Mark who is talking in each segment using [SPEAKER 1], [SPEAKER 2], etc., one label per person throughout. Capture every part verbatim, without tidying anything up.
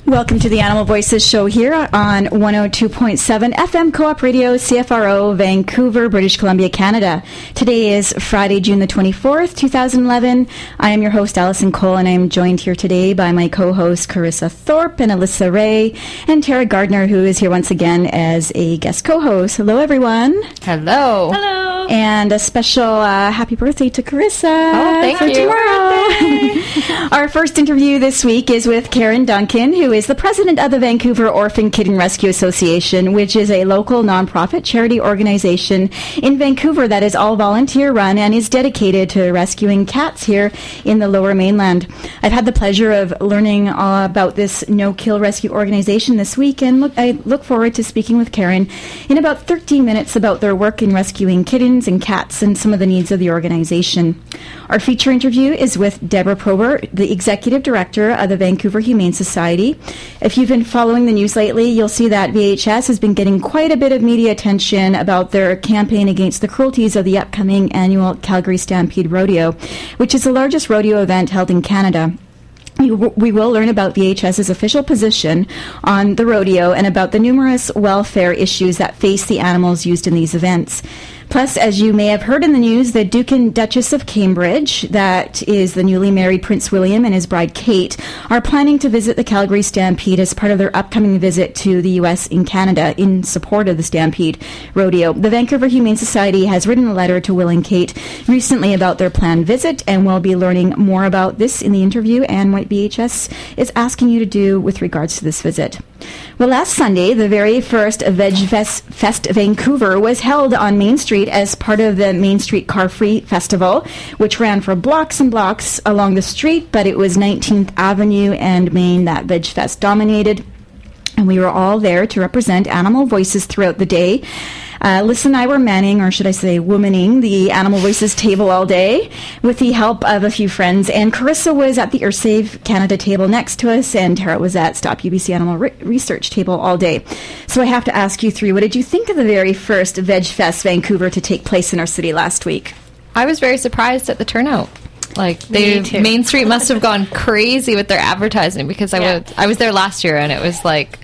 [SPEAKER 1] Welcome to the Animal Voices show here on one oh two point seven F M Co-op Radio, C F R O, Vancouver, British Columbia, Canada. Today is Friday, June the twenty-fourth, two thousand eleven. I am your host, Allison Cole, and I am joined here today by my co-hosts, Carissa Thorpe and Alyssa Ray, and Tara Gardner, who is here once again as a guest co-host. Hello, everyone.
[SPEAKER 2] Hello.
[SPEAKER 3] Hello.
[SPEAKER 1] And a special uh, happy birthday to Carissa.
[SPEAKER 2] Oh, thank
[SPEAKER 1] for
[SPEAKER 2] you.
[SPEAKER 1] Tomorrow. Our first interview this week is with Karen Duncan, who is the president of the Vancouver Orphan Kitten Rescue Association, which is a local nonprofit charity organization in Vancouver that is all volunteer run and is dedicated to rescuing cats here in the Lower Mainland. I've had the pleasure of learning uh, about this no-kill rescue organization this week, and look, I look forward to speaking with Karen in about thirteen minutes about their work in rescuing kittens and cats and some of the needs of the organization. Our feature interview is with Deborah Prober, the executive director of the Vancouver Humane Society. If you've been following the news lately, you'll see that V H S has been getting quite a bit of media attention about their campaign against the cruelties of the upcoming annual Calgary Stampede Rodeo, which is the largest rodeo event held in Canada. We will learn about V H S's official position on the rodeo and about the numerous welfare issues that face the animals used in these events. Plus, as you may have heard in the news, the Duke and Duchess of Cambridge, that is the newly married Prince William and his bride Kate, are planning to visit the Calgary Stampede as part of their upcoming visit to the U S and Canada in support of the Stampede Rodeo. The Vancouver Humane Society has written a letter to Will and Kate recently about their planned visit, and we'll be learning more about this in the interview and what V H S is asking you to do with regards to this visit. Well, last Sunday, the very first Veg Fest, Fest Vancouver was held on Main Street as part of the Main Street Car Free Festival, which ran for blocks and blocks along the street, but it was nineteenth Avenue and Main that Veg Fest dominated. And we were all there to represent animal voices throughout the day. Uh, Liz and I were manning, or should I say womaning, the Animal Voices table all day with the help of a few friends. And Carissa was at the EarthSave Canada table next to us, and Tara was at Stop U B C Animal Re- Research table all day. So I have to ask you three, what did you think of the very first Veg Fest Vancouver to take place in our city last week?
[SPEAKER 2] I was very surprised at the turnout. Like, they, Main Street must have gone crazy with their advertising, because I, yeah. was, I was there last year, and it was like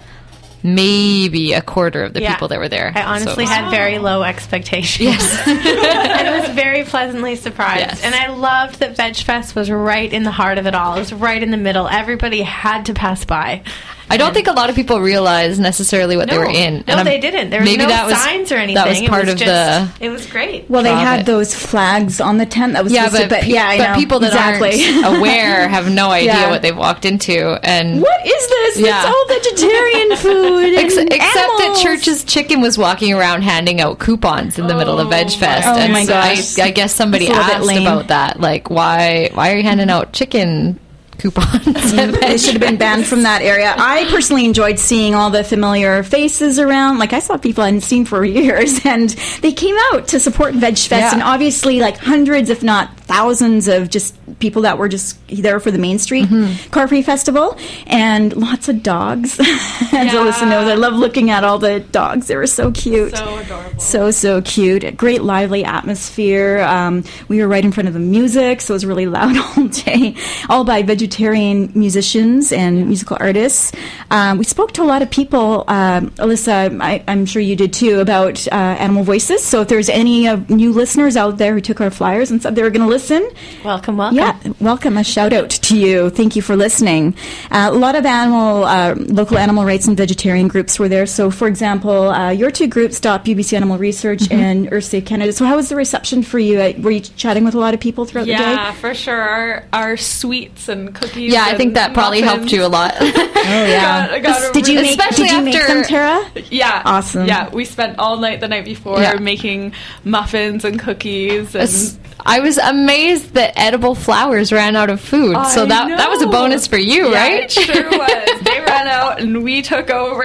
[SPEAKER 2] maybe a quarter of the yeah. people that were there.
[SPEAKER 3] I honestly
[SPEAKER 2] so.
[SPEAKER 3] had very low expectations.
[SPEAKER 2] Yes.
[SPEAKER 3] And was very pleasantly surprised.
[SPEAKER 2] Yes.
[SPEAKER 3] And I loved that Veg Fest was right in the heart of it all. It was right in the middle. Everybody had to pass by.
[SPEAKER 2] I don't think a lot of people realized necessarily what
[SPEAKER 3] no,
[SPEAKER 2] they were in.
[SPEAKER 3] No,
[SPEAKER 2] and
[SPEAKER 3] they didn't. There was
[SPEAKER 2] maybe
[SPEAKER 3] no
[SPEAKER 2] that was,
[SPEAKER 3] signs or anything.
[SPEAKER 2] That was part
[SPEAKER 3] it was
[SPEAKER 2] of
[SPEAKER 3] just,
[SPEAKER 2] the...
[SPEAKER 3] It was great.
[SPEAKER 1] Well, they had
[SPEAKER 2] it.
[SPEAKER 1] those flags on the tent. That was
[SPEAKER 2] yeah,
[SPEAKER 1] but,
[SPEAKER 2] but,
[SPEAKER 1] to, but yeah, I
[SPEAKER 2] but
[SPEAKER 1] know.
[SPEAKER 2] people that
[SPEAKER 1] exactly.
[SPEAKER 2] aren't aware have no idea
[SPEAKER 1] yeah.
[SPEAKER 2] what they've walked into. And
[SPEAKER 1] what is this?
[SPEAKER 2] Yeah.
[SPEAKER 1] It's all vegetarian food.
[SPEAKER 2] Ex- except
[SPEAKER 1] animals.
[SPEAKER 2] that Church's Chicken was walking around handing out coupons in the oh, middle of Veg Fest.
[SPEAKER 1] Oh
[SPEAKER 2] and
[SPEAKER 1] my gosh.
[SPEAKER 2] I, I guess somebody asked about that. Like, why, why are you handing out chicken coupons?
[SPEAKER 1] They should have been banned from that area. I personally enjoyed seeing all the familiar faces around. Like, I saw people I hadn't seen for years, and they came out to support Veg Fest,
[SPEAKER 2] yeah.
[SPEAKER 1] and obviously, like, hundreds, if not thousands of just people that were just there for the Main Street mm-hmm. Car Free Festival, and lots of dogs. As
[SPEAKER 3] yeah.
[SPEAKER 1] Alyssa knows, I love looking at all the dogs. They were so cute.
[SPEAKER 3] So adorable.
[SPEAKER 1] So, so cute. A great lively atmosphere. Um, we were right in front of the music, so it was really loud all day. All by vegetarian musicians and musical artists. Um, we spoke to a lot of people, uh, Alyssa, I, I'm sure you did too, about uh, Animal Voices. So if there's any uh, new listeners out there who took our flyers and said they were going to listen,
[SPEAKER 3] welcome, welcome.
[SPEAKER 1] Yeah, welcome. A shout out to you. Thank you for listening. Uh, a lot of animal, uh, local animal rights and vegetarian groups were there. So, for example, uh, your two groups, Stop U B C Animal Research mm-hmm. and EarthSave Canada. So how was the reception for you? Uh, were you chatting with a lot of people throughout
[SPEAKER 4] yeah,
[SPEAKER 1] the day?
[SPEAKER 4] Yeah, for sure. Our, our sweets and cookies.
[SPEAKER 2] Yeah, I think that probably
[SPEAKER 4] muffins.
[SPEAKER 2] helped you a lot.
[SPEAKER 1] Oh, yeah.
[SPEAKER 4] got, got
[SPEAKER 1] did you make,
[SPEAKER 2] especially
[SPEAKER 1] did you make
[SPEAKER 2] after,
[SPEAKER 1] them, Tara?
[SPEAKER 4] Yeah.
[SPEAKER 1] Awesome.
[SPEAKER 4] Yeah, we spent all night the night before
[SPEAKER 2] yeah.
[SPEAKER 4] making muffins and cookies. And
[SPEAKER 2] As, I was amazed that edible flowers ran out of food.
[SPEAKER 4] I
[SPEAKER 2] so that
[SPEAKER 4] know.
[SPEAKER 2] that was a bonus for you,
[SPEAKER 4] yeah,
[SPEAKER 2] right?
[SPEAKER 4] It sure was. They ran out and we took over.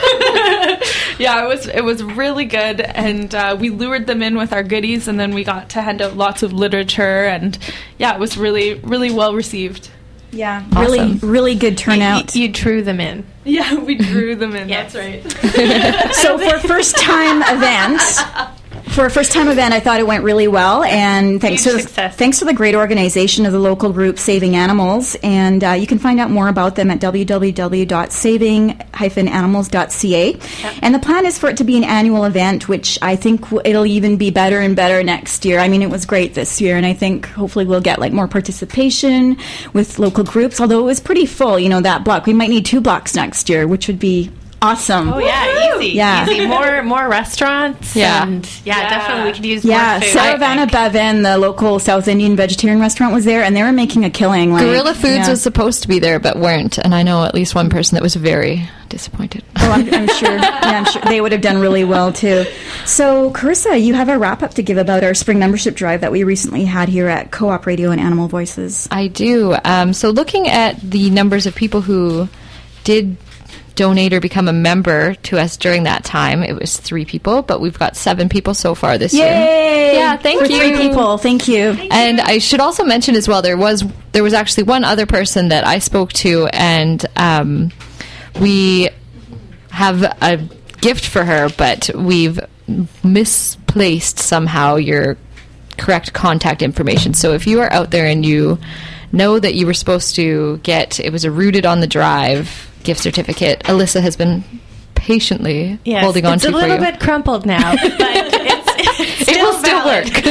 [SPEAKER 4] Yeah, it was it was really good, and uh, we lured them in with our goodies, and then we got to hand out lots of literature, and yeah, it was really really well received.
[SPEAKER 1] Yeah,
[SPEAKER 2] awesome.
[SPEAKER 1] really, really good turnout.
[SPEAKER 3] You, you drew them in.
[SPEAKER 4] Yeah, we drew them in.
[SPEAKER 3] Yes.
[SPEAKER 4] That's right.
[SPEAKER 1] So for first time event, For a first-time event, I thought it went really well, and thanks
[SPEAKER 3] Huge
[SPEAKER 1] to
[SPEAKER 3] success.
[SPEAKER 1] the, thanks to the great organization of the local group Saving Animals. And uh, you can find out more about them at w w w dot saving dash animals dot c a. Yep. And the plan is for it to be an annual event, which I think w- it'll even be better and better next year. I mean, it was great this year, and I think hopefully we'll get like more participation with local groups. Although it was pretty full, you know, that block. We might need two blocks next year, which would be awesome.
[SPEAKER 3] Oh yeah, easy.
[SPEAKER 1] Yeah.
[SPEAKER 3] Easy. More more restaurants.
[SPEAKER 2] Yeah.
[SPEAKER 3] And yeah,
[SPEAKER 4] Yeah.
[SPEAKER 3] definitely we could use
[SPEAKER 1] Yeah,
[SPEAKER 3] more food.
[SPEAKER 1] Saravana Bevan, the local South Indian vegetarian restaurant, was there, and they were making a killing. Like,
[SPEAKER 2] Gorilla Foods
[SPEAKER 1] yeah.
[SPEAKER 2] was supposed to be there, but weren't. And I know at least one person that was very disappointed.
[SPEAKER 1] Oh, I'm, I'm sure. Yeah, I'm sure they would have done really well too. So, Carissa, you have a wrap up to give about our spring membership drive that we recently had here at Co-op Radio and Animal Voices.
[SPEAKER 2] I do. Um, so, looking at the numbers of people who did donate or become a member to us during that time, it was three people, but we've got seven people so far this year.
[SPEAKER 1] Yay!
[SPEAKER 2] Yeah, thank
[SPEAKER 1] For
[SPEAKER 2] you.
[SPEAKER 1] three people. Thank you.
[SPEAKER 2] And I should also mention as well, there was there was actually one other person that I spoke to, and um, we have a gift for her, but we've misplaced somehow your correct contact information. So if you are out there and you know that you were supposed to get, it was a Rooted on the Drive gift certificate, Alyssa has been patiently
[SPEAKER 3] Yes,
[SPEAKER 2] holding on
[SPEAKER 3] it's
[SPEAKER 2] to
[SPEAKER 3] a
[SPEAKER 2] for
[SPEAKER 3] little
[SPEAKER 2] you.
[SPEAKER 3] bit crumpled now, but it's, it's
[SPEAKER 2] It
[SPEAKER 3] still
[SPEAKER 2] will still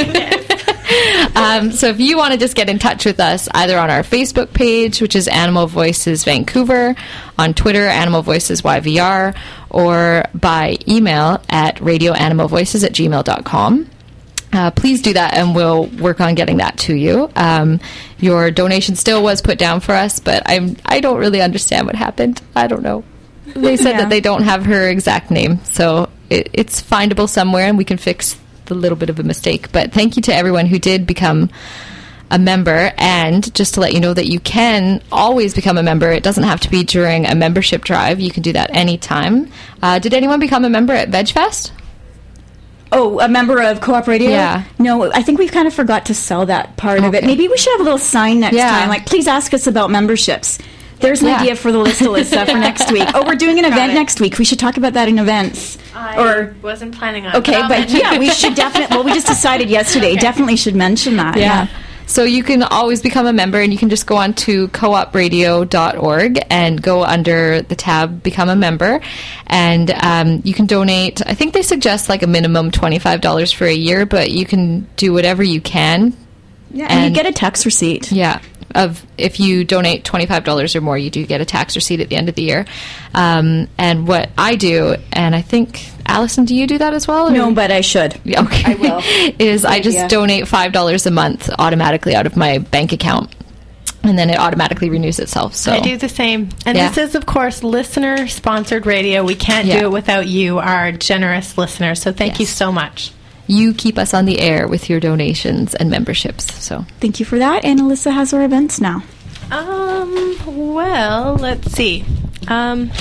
[SPEAKER 3] valid.
[SPEAKER 2] work. um, so if you want to just get in touch with us, either on our Facebook page, which is Animal Voices Vancouver, on Twitter, Animal Voices Y V R, or by email at radioanimalvoices at gmail dot com. Uh, please do that, and we'll work on getting that to you. Um, your donation still was put down for us, but I'm I don't really understand what happened. I don't know. They said
[SPEAKER 1] Yeah.
[SPEAKER 2] that they don't have her exact name, so it, it's findable somewhere, and we can fix the little bit of a mistake. But thank you to everyone who did become a member, and just to let you know that you can always become a member. It doesn't have to be during a membership drive. You can do that anytime. Uh, did anyone become a member at VegFest?
[SPEAKER 1] Oh, a member of Co-op Radio?
[SPEAKER 2] Yeah.
[SPEAKER 1] No, I think we've kind of forgot to sell that part of it.
[SPEAKER 2] Okay.
[SPEAKER 1] Maybe we should have a little sign next
[SPEAKER 2] Yeah.
[SPEAKER 1] time, like, please ask us about memberships. There's an
[SPEAKER 2] Yeah.
[SPEAKER 1] idea for the list, Alyssa, for next week. Oh, we're doing an event
[SPEAKER 3] it.
[SPEAKER 1] next week. We should talk about that in events.
[SPEAKER 3] I
[SPEAKER 1] Or
[SPEAKER 3] wasn't planning on.
[SPEAKER 1] okay,
[SPEAKER 3] I'll
[SPEAKER 1] but
[SPEAKER 3] mention
[SPEAKER 1] yeah,
[SPEAKER 3] it.
[SPEAKER 1] we should definitely. Well, we just decided yesterday. Definitely should mention that.
[SPEAKER 2] Yeah. So you can always become a member, and you can just go on to co op radio dot org and go under the tab Become a Member. And um, you can donate, I think they suggest like a minimum twenty-five dollars for a year, but you can do whatever you can.
[SPEAKER 1] Yeah, and,
[SPEAKER 2] And-
[SPEAKER 1] you get a tax receipt.
[SPEAKER 2] Yeah. Of if you donate twenty-five dollars or more, you do get a tax receipt at the end of the year. Um, and what I do, and I think, Allison, do you do that as well? or-
[SPEAKER 1] No, but I should.
[SPEAKER 2] Yeah, okay.
[SPEAKER 1] I will.
[SPEAKER 2] is I just
[SPEAKER 1] idea.
[SPEAKER 2] donate five dollars a month automatically out of my bank account, and then it automatically renews itself. So
[SPEAKER 3] I do the same. And
[SPEAKER 2] Yeah.
[SPEAKER 3] this is, of course, listener-sponsored radio. We can't
[SPEAKER 2] Yeah.
[SPEAKER 3] do it without you, our generous listeners. So thank you
[SPEAKER 2] Yes.
[SPEAKER 3] so much.
[SPEAKER 2] you keep us on the air with your donations and memberships. So
[SPEAKER 1] Thank you for that. And Alyssa has our events now.
[SPEAKER 3] Um, well, let's see. Um,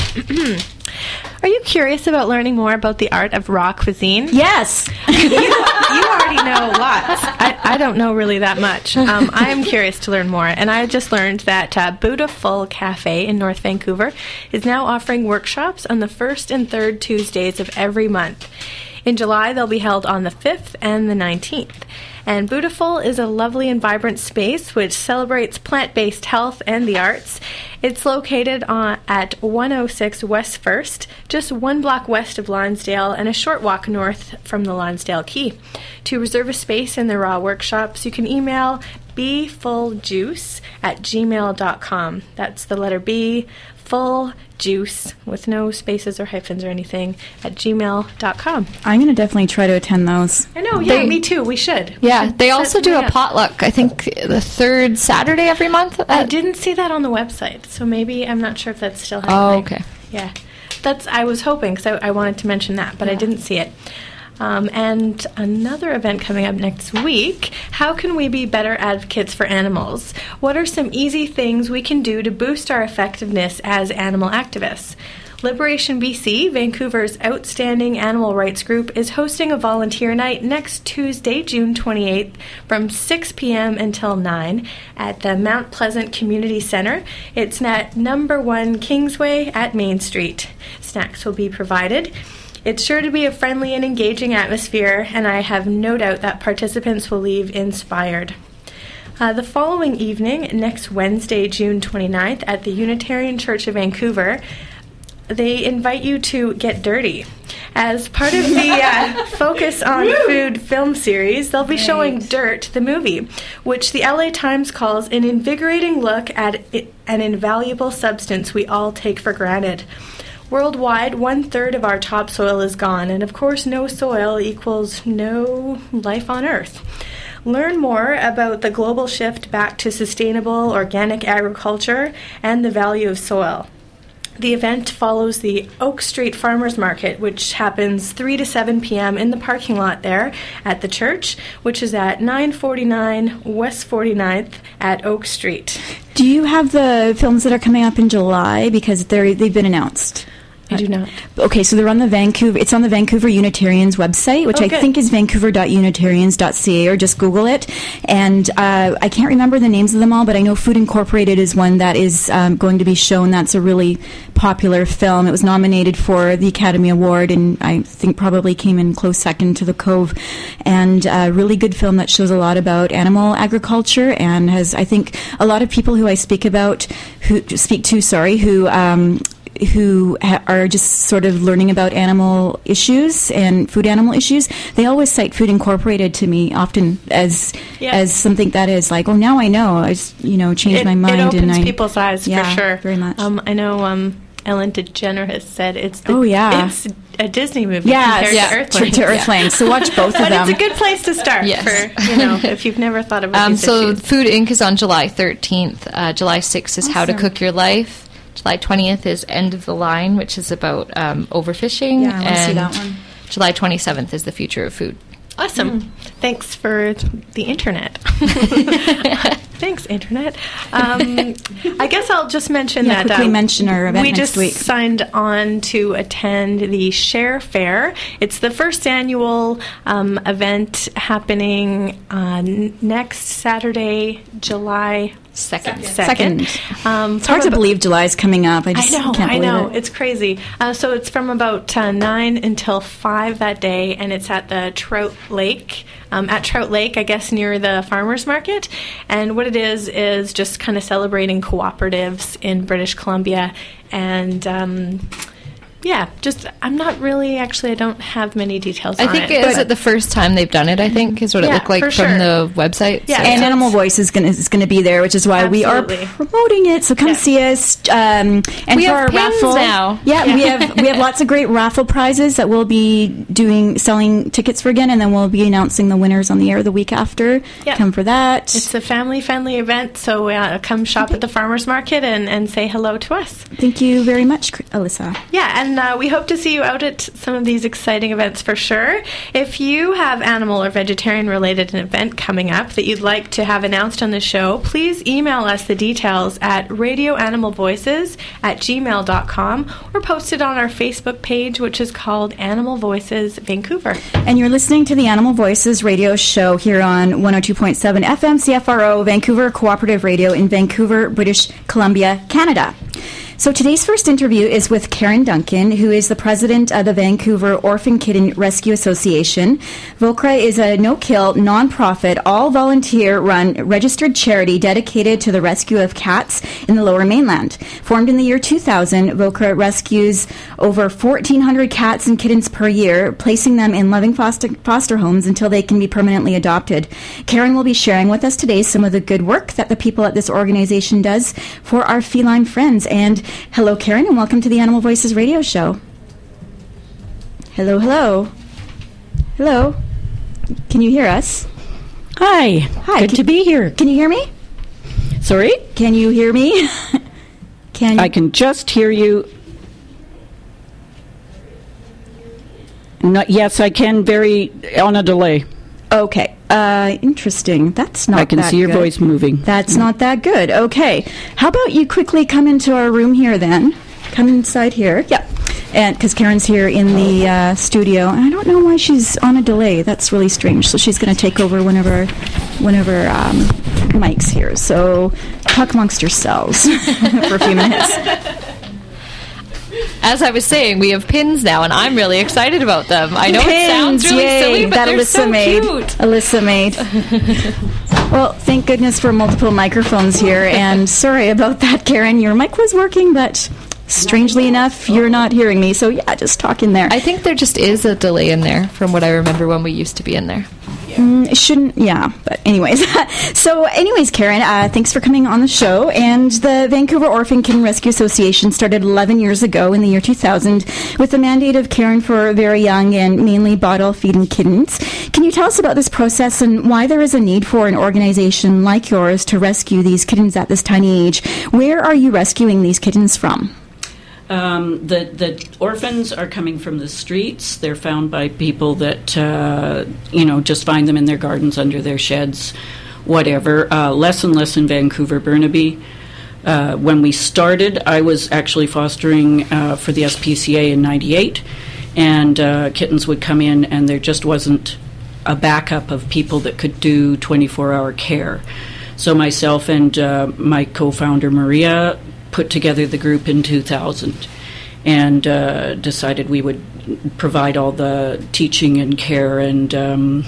[SPEAKER 3] are you curious about learning more about the art of raw cuisine?
[SPEAKER 1] Yes.
[SPEAKER 3] you, you already know lots. I, I don't know really that much. Um, I am curious to learn more, and I just learned that uh, Beautiful Cafe in North Vancouver is now offering workshops on the first and third Tuesdays of every month. In July, they'll be held on the fifth and the nineteenth. And Beautiful is a lovely and vibrant space which celebrates plant-based health and the arts. It's located on, at one oh six West First, just one block west of Lonsdale and a short walk north from the Lonsdale Quay. To reserve a space in the raw workshops, you can email bfulljuice at gmail dot com. That's the letter B, full juice, with no spaces or hyphens or anything, at gmail dot com.
[SPEAKER 1] I'm going to definitely try to attend those.
[SPEAKER 3] I know, yeah,
[SPEAKER 2] They-
[SPEAKER 3] me too. We should.
[SPEAKER 2] yeah,
[SPEAKER 3] We should
[SPEAKER 2] they
[SPEAKER 3] set
[SPEAKER 2] also do
[SPEAKER 3] something
[SPEAKER 2] a
[SPEAKER 3] up.
[SPEAKER 2] potluck. I think the third Saturday every month.
[SPEAKER 3] I
[SPEAKER 2] at-
[SPEAKER 3] didn't see that on the website, so maybe I'm not sure if that's still
[SPEAKER 2] Oh,
[SPEAKER 3] happening.
[SPEAKER 2] okay.
[SPEAKER 3] Yeah, that's. I was hoping because I, I wanted to mention that, but I didn't see it. Um, and another event coming up next week. How can we be better advocates for animals? What are some easy things we can do to boost our effectiveness as animal activists? Liberation B C, Vancouver's outstanding animal rights group, is hosting a volunteer night next Tuesday, June twenty-eighth, from six p.m. until nine at the Mount Pleasant Community Centre. It's at number one Kingsway at Main Street. Snacks will be provided. It's sure to be a friendly and engaging atmosphere, and I have no doubt that participants will leave inspired. Uh, the following evening, next Wednesday, June twenty-ninth, at the Unitarian Church of Vancouver, they invite you to get dirty. As part of the uh, Focus on Food film series, they'll be right. showing Dirt, the movie, which the L A Times calls an invigorating look at it, an invaluable substance we all take for granted. Worldwide, one-third of our topsoil is gone, and of course no soil equals no life on Earth. Learn more about the global shift back to sustainable organic agriculture and the value of soil. The event follows the Oak Street Farmers Market, which happens three to seven p.m. in the parking lot there at the church, which is at nine forty-nine West forty-ninth at Oak Street.
[SPEAKER 1] Do you have the films that are coming up in July? Because they're, they've been announced.
[SPEAKER 3] I do not.
[SPEAKER 1] Okay, so they're on the Vancouver, it's on the Vancouver Unitarians website, which
[SPEAKER 3] oh,
[SPEAKER 1] I
[SPEAKER 3] good. think
[SPEAKER 1] is vancouver dot unitarians dot c a, or just Google it. And uh, I can't remember the names of them all, but I know Food Incorporated is one that is um, going to be shown. That's a really popular film. It was nominated for the Academy Award, and I think probably came in close second to The Cove. And a really good film that shows a lot about animal agriculture, and has, I think, a lot of people who I speak about, who speak to, sorry, who... Um, who ha- are just sort of learning about animal issues and food animal issues, they always cite Food Incorporated to me often as yeah. as something that is like, oh, now I know. I just, you know, changed
[SPEAKER 3] it,
[SPEAKER 1] my mind.
[SPEAKER 3] It opens
[SPEAKER 1] and I,
[SPEAKER 3] people's eyes
[SPEAKER 1] yeah,
[SPEAKER 3] for sure.
[SPEAKER 1] very much.
[SPEAKER 3] Um, I know um, Ellen DeGeneres said it's the,
[SPEAKER 1] oh, yeah.
[SPEAKER 3] it's a Disney movie
[SPEAKER 1] yeah,
[SPEAKER 3] compared
[SPEAKER 1] yeah,
[SPEAKER 3] to Earthlings.
[SPEAKER 1] To, to Earthlings. So watch both of
[SPEAKER 3] but
[SPEAKER 1] them.
[SPEAKER 3] But it's a good place to start
[SPEAKER 2] yes.
[SPEAKER 3] for, you know, if you've never thought about
[SPEAKER 2] um,
[SPEAKER 3] these
[SPEAKER 2] so
[SPEAKER 3] issues.
[SPEAKER 2] Food Incorporated is on July thirteenth. Uh, July sixth is
[SPEAKER 1] awesome.
[SPEAKER 2] How to Cook Your Life. July twentieth is End of the Line, which is about um, overfishing.
[SPEAKER 1] Yeah, I want to see that one.
[SPEAKER 2] July twenty-seventh is The Future of Food.
[SPEAKER 3] Awesome. Mm. Thanks for the internet. Thanks, internet. Um, I guess I'll just mention
[SPEAKER 1] yeah,
[SPEAKER 3] that
[SPEAKER 1] quickly
[SPEAKER 3] um,
[SPEAKER 1] mention our event
[SPEAKER 3] we
[SPEAKER 1] next
[SPEAKER 3] just
[SPEAKER 1] week.
[SPEAKER 3] signed on to attend the Share Fair. It's the first annual um, event happening uh, next Saturday, July
[SPEAKER 2] Second.
[SPEAKER 3] Second.
[SPEAKER 1] Second.
[SPEAKER 3] Um,
[SPEAKER 1] it's hard to believe July's coming up. I just
[SPEAKER 3] I know,
[SPEAKER 1] can't
[SPEAKER 3] I
[SPEAKER 1] believe
[SPEAKER 3] know.
[SPEAKER 1] it.
[SPEAKER 3] It's crazy. Uh, so it's from about uh, nine until five that day, and it's at the Trout Lake. Um, at Trout Lake, I guess, near the farmers market. And what it is is just kind of celebrating cooperatives in British Columbia. And um, yeah, just I'm not really actually I don't have many details.
[SPEAKER 2] I
[SPEAKER 3] on
[SPEAKER 2] think
[SPEAKER 3] it,
[SPEAKER 2] it is it the first time they've done it. I think is what
[SPEAKER 3] yeah,
[SPEAKER 2] it looked like
[SPEAKER 3] for
[SPEAKER 2] from
[SPEAKER 3] sure.
[SPEAKER 2] the website.
[SPEAKER 3] Yeah,
[SPEAKER 2] so.
[SPEAKER 1] and Animal Voice is going is going to be there, which is why
[SPEAKER 3] Absolutely.
[SPEAKER 1] we are promoting it. So come
[SPEAKER 3] yeah.
[SPEAKER 1] see us. Um, and
[SPEAKER 2] we
[SPEAKER 1] for
[SPEAKER 2] have
[SPEAKER 1] our
[SPEAKER 2] pins
[SPEAKER 1] raffle
[SPEAKER 2] now.
[SPEAKER 1] Yeah, yeah, we have we have lots of great raffle prizes that we'll be doing selling tickets for again, and then we'll be announcing the winners on the air the week after.
[SPEAKER 3] Yeah.
[SPEAKER 1] Come for that.
[SPEAKER 3] It's a family-friendly event, so uh, come shop at the farmers market and, and say hello to us.
[SPEAKER 1] Thank you very much, Alyssa.
[SPEAKER 3] Yeah, and uh, we hope to see you out at some of these exciting events for sure. If you have animal or vegetarian-related an event coming up that you'd like to have announced on the show, please email us the details at radioanimalvoices at gmail dot com or post it on our Facebook page, which is called Animal Voices Vancouver.
[SPEAKER 1] And you're listening to the Animal Voices radio show here on one oh two point seven F M C F R O, Vancouver Cooperative Radio in Vancouver, British Columbia, Canada. So today's first interview is with Karen Duncan, who is the president of the Vancouver Orphan Kitten Rescue Association. VOCRA is a no-kill, non-profit, all-volunteer-run registered charity dedicated to the rescue of cats in the Lower Mainland. Formed in the year two thousand, VOCRA rescues over fourteen hundred cats and kittens per year, placing them in loving foster, foster homes until they can be permanently adopted. Karen will be sharing with us today some of the good work that the people at this organization does for our feline friends. And hello, Karen, and welcome to the Animal Voices radio show. Hello, hello. Hello. Can you hear us?
[SPEAKER 5] Hi.
[SPEAKER 1] Hi.
[SPEAKER 5] Good
[SPEAKER 1] can,
[SPEAKER 5] to be here.
[SPEAKER 1] Can you hear me?
[SPEAKER 5] Sorry?
[SPEAKER 1] Can you hear me? Can
[SPEAKER 5] I can just hear you. Not, yes, I can, very on a delay.
[SPEAKER 1] Okay. Uh, interesting. That's not
[SPEAKER 5] I can
[SPEAKER 1] that
[SPEAKER 5] see your
[SPEAKER 1] good.
[SPEAKER 5] voice moving.
[SPEAKER 1] That's not that good. Okay. How about you quickly come into our room here then? Come inside here. Yep. And because Karen's here in the uh, studio, and I don't know why she's on a delay. That's really strange. So she's going to take over whenever, whenever um, Mike's here. So talk amongst yourselves for a few minutes.
[SPEAKER 2] as I was saying, we have pins now, and I'm really excited about them. I know
[SPEAKER 1] pins,
[SPEAKER 2] it sounds really
[SPEAKER 1] yay,
[SPEAKER 2] silly, but
[SPEAKER 1] that
[SPEAKER 2] they're
[SPEAKER 1] Alyssa
[SPEAKER 2] so
[SPEAKER 1] made.
[SPEAKER 2] cute.
[SPEAKER 1] Alyssa made. Well, thank goodness for multiple microphones here, and sorry about that, Karen. Your mic was working, but strangely enough, you're not hearing me, so yeah, just talk in there.
[SPEAKER 2] I think there just is a delay in there from what I remember when we used to be in there.
[SPEAKER 1] Mm, it shouldn't, yeah, but anyways. So anyways, Karen, uh, thanks for coming on the show. And the Vancouver Orphan Kitten Rescue Association started eleven years ago in the year two thousand with the mandate of caring for very young and mainly bottle-feeding kittens. Can you tell us about this process and why there is a need for an organization like yours to rescue these kittens at this tiny age? Where are you rescuing these kittens from?
[SPEAKER 5] Um, the the orphans are coming from the streets. They're found by people that uh, you know just find them in their gardens, under their sheds, whatever. Uh, less and less in Vancouver, Burnaby. Uh, when we started, I was actually fostering uh, for the S P C A in ninety-eight, and uh, kittens would come in, and there just wasn't a backup of people that could do twenty-four hour care. So myself and uh, my co-founder Maria put together the group in two thousand and uh, decided we would provide all the teaching and care and um,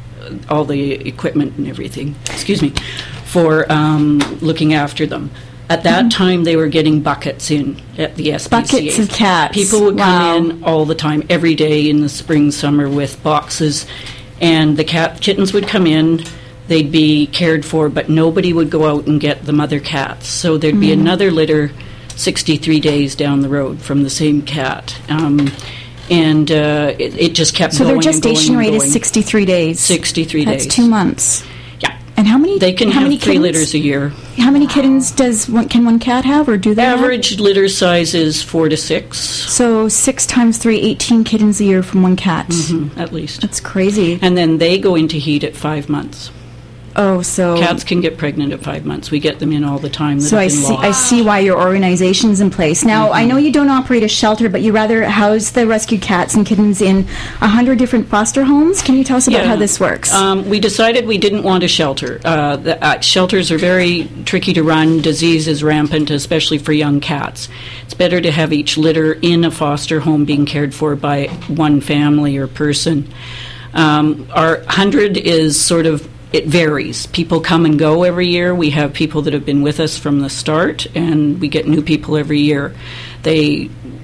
[SPEAKER 5] all the equipment and everything, excuse me, for um, looking after them. At that mm-hmm. time, they were getting buckets in at the S P C A.
[SPEAKER 1] Buckets of cats.
[SPEAKER 5] People would
[SPEAKER 1] wow.
[SPEAKER 5] come in all the time, every day in the spring, summer with boxes, and the cat kittens would come in. They'd be cared for, but nobody would go out and get the mother cats. So there'd mm. be another litter sixty-three days down the road from the same cat. Um, and uh, it, it just kept
[SPEAKER 1] so
[SPEAKER 5] going.
[SPEAKER 1] So their gestation
[SPEAKER 5] and going
[SPEAKER 1] rate
[SPEAKER 5] and going.
[SPEAKER 1] is sixty-three days.
[SPEAKER 5] sixty-three
[SPEAKER 1] That's
[SPEAKER 5] days.
[SPEAKER 1] That's two months.
[SPEAKER 5] Yeah.
[SPEAKER 1] And how many?
[SPEAKER 5] They can
[SPEAKER 1] how
[SPEAKER 5] have
[SPEAKER 1] many
[SPEAKER 5] three
[SPEAKER 1] kittens?
[SPEAKER 5] litters a year.
[SPEAKER 1] How many kittens does one, can one cat have, or do they
[SPEAKER 5] Average
[SPEAKER 1] have?
[SPEAKER 5] litter size is four to six.
[SPEAKER 1] So six times three, eighteen kittens a year from one cat.
[SPEAKER 5] Mm-hmm, at least.
[SPEAKER 1] That's crazy.
[SPEAKER 5] And then they go into heat at five months.
[SPEAKER 1] Oh, so
[SPEAKER 5] cats can get pregnant at five months. We get them in all the time. That
[SPEAKER 1] so I see.
[SPEAKER 5] lost.
[SPEAKER 1] I see why your organization's in place now. Mm-hmm. I know you don't operate a shelter, but you rather house the rescued cats and kittens in a hundred different foster homes. Can you tell us about
[SPEAKER 5] yeah.
[SPEAKER 1] how this works?
[SPEAKER 5] Um, we decided we didn't want a shelter. Uh, the, uh, shelters are very tricky to run. Disease is rampant, especially for young cats. It's better to have each litter in a foster home being cared for by one family or person. Um, our hundred is sort of. It varies. People come and go every year. We have people that have been with us from the start, and we get new people every year. They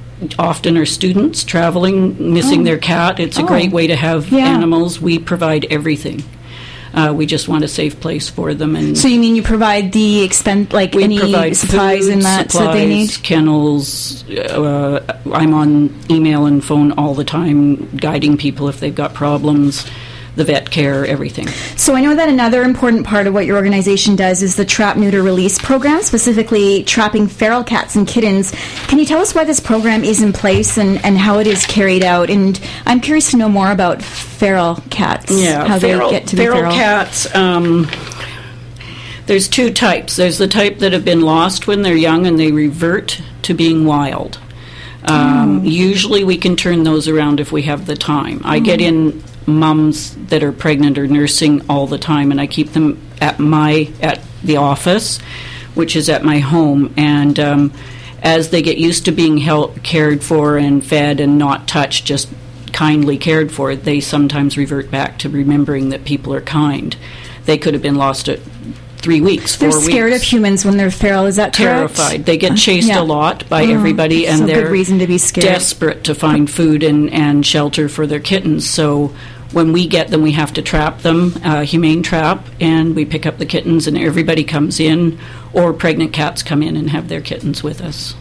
[SPEAKER 5] often are students traveling, missing oh. their cat. It's a oh. great way to have yeah. animals. We provide everything. Uh, we just want a safe place for them. And
[SPEAKER 1] so you mean you provide the expense, like
[SPEAKER 5] we
[SPEAKER 1] any
[SPEAKER 5] provide
[SPEAKER 1] supplies
[SPEAKER 5] food,
[SPEAKER 1] in that
[SPEAKER 5] supplies,
[SPEAKER 1] that they need?
[SPEAKER 5] Kennels. Uh, I'm on email and phone all the time, guiding people if they've got problems. The vet care, everything.
[SPEAKER 1] So I know that another important part of what your organization does is the Trap, Neuter, Release program, specifically trapping feral cats and kittens. Can you tell us why this program is in place and, and how it is carried out? And I'm curious to know more about feral cats,
[SPEAKER 5] yeah,
[SPEAKER 1] how
[SPEAKER 5] feral,
[SPEAKER 1] they get to
[SPEAKER 5] feral
[SPEAKER 1] be feral.
[SPEAKER 5] cats, um, there's two types. There's the type that have been lost when they're young and they revert to being wild. Um, mm. Usually we can turn those around if we have the time. I mm. get in mums that are pregnant or nursing all the time, and I keep them at my at the office, which is at my home. And um, as they get used to being held, cared for and fed and not touched, just kindly cared for, they sometimes revert back to remembering that people are kind. They could have been lost at three weeks, four
[SPEAKER 1] they're
[SPEAKER 5] weeks.
[SPEAKER 1] They're scared of humans when they're feral, is that correct?
[SPEAKER 5] Terrified. They get chased
[SPEAKER 1] yeah.
[SPEAKER 5] a lot by
[SPEAKER 1] oh,
[SPEAKER 5] everybody, and
[SPEAKER 1] so
[SPEAKER 5] they're
[SPEAKER 1] good reason to be scared.
[SPEAKER 5] Desperate to find food and, and shelter for their kittens. So when we get them, we have to trap them, uh, humane trap, and we pick up the kittens, and everybody comes in, or pregnant cats come in and have their kittens with us.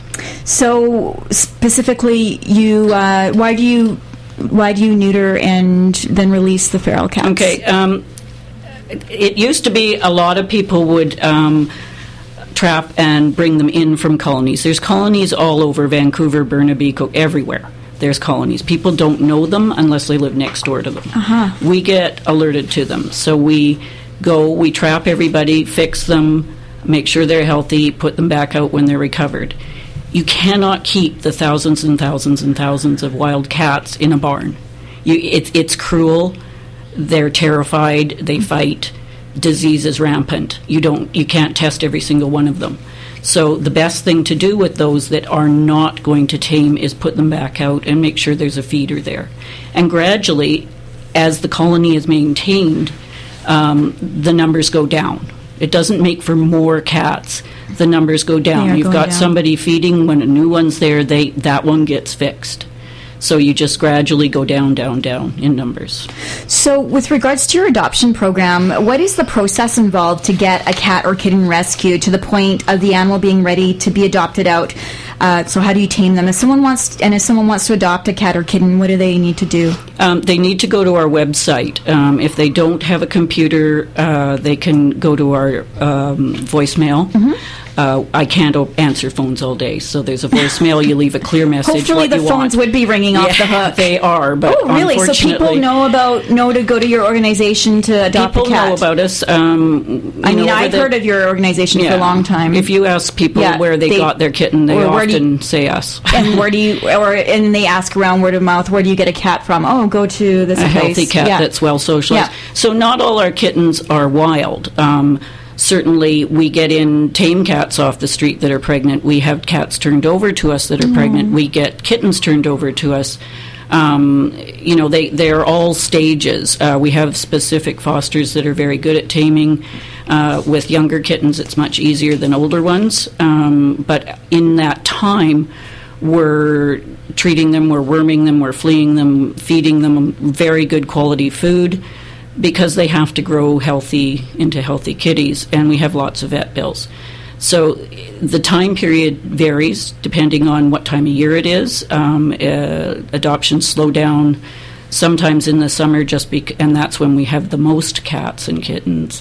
[SPEAKER 1] So specifically, you uh, why do you why do you neuter and then release the feral cats?
[SPEAKER 5] Okay. Um, it, it used to be a lot of people would um, trap and bring them in from colonies. There's colonies all over Vancouver, Burnaby, Co- everywhere. There's colonies. People don't know them unless they live next door to them.
[SPEAKER 1] Uh-huh.
[SPEAKER 5] We get alerted to them. So we go, we trap everybody, fix them, make sure they're healthy, put them back out when they're recovered. You cannot keep the thousands and thousands and thousands of wild cats in a barn. You, it, it's cruel. They're terrified. They fight. Disease is rampant. You don't. You can't test every single one of them. So the best thing to do with those that are not going to tame is put them back out and make sure there's a feeder there. And gradually, as the colony is maintained, um, the numbers go down. It doesn't make for more cats. The numbers go down. You've got down. Somebody feeding, when a new one's there, they that one gets fixed. So you just gradually go down, down, down in numbers.
[SPEAKER 1] So with regards to your adoption program, what is the process involved to get a cat or kitten rescue to the point of the animal being ready to be adopted out? Uh, so how do you tame them? If someone wants, and if someone wants to adopt a cat or kitten, what do they need to do?
[SPEAKER 5] Um, they need to go to our website. Um, if they don't have a computer, uh, they can go to our um, voicemail. Mm-hmm. Uh, I can't o- answer phones all day, so there's a voicemail. You leave a clear message.
[SPEAKER 1] Hopefully, the phones
[SPEAKER 5] want.
[SPEAKER 1] would be ringing off
[SPEAKER 5] yeah,
[SPEAKER 1] the hook.
[SPEAKER 5] They are, but
[SPEAKER 1] oh, really? So people know about know to go to your organization to adopt
[SPEAKER 5] people
[SPEAKER 1] a cat.
[SPEAKER 5] People know about us. Um,
[SPEAKER 1] I mean,
[SPEAKER 5] know,
[SPEAKER 1] I've
[SPEAKER 5] the,
[SPEAKER 1] heard of your organization
[SPEAKER 5] yeah,
[SPEAKER 1] for a long time.
[SPEAKER 5] If you ask people yeah, where they, they got their kitten, they often you, say us.
[SPEAKER 1] And where do you? Or and they ask around word of mouth. Where do you get a cat from? Oh, go to this
[SPEAKER 5] a
[SPEAKER 1] place.
[SPEAKER 5] healthy cat
[SPEAKER 1] yeah.
[SPEAKER 5] that's well socialized. Yeah. So not all our kittens are wild. Um, Certainly, we get in tame cats off the street that are pregnant. We have cats turned over to us that are mm. pregnant. We get kittens turned over to us. Um, you know, they, they're all stages. Uh, we have specific fosters that are very good at taming. Uh, with younger kittens, it's much easier than older ones. Um, but in that time, we're treating them, we're worming them, we're fleeing them, feeding them very good quality food, because they have to grow healthy into healthy kitties, and we have lots of vet bills. So the time period varies depending on what time of year it is. Um, uh, adoptions slow down sometimes in the summer, just bec- and that's when we have the most cats and kittens,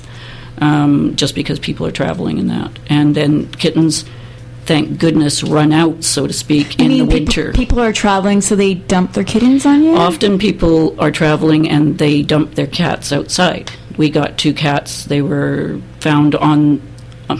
[SPEAKER 5] um, just because people are traveling in that. And then kittens, thank goodness, run out, so to speak, in
[SPEAKER 1] I mean,
[SPEAKER 5] the
[SPEAKER 1] people,
[SPEAKER 5] winter.
[SPEAKER 1] People are traveling, so they dump their kittens on you?
[SPEAKER 5] Often people are traveling and they dump their cats outside. We got two cats. They were found on... Um,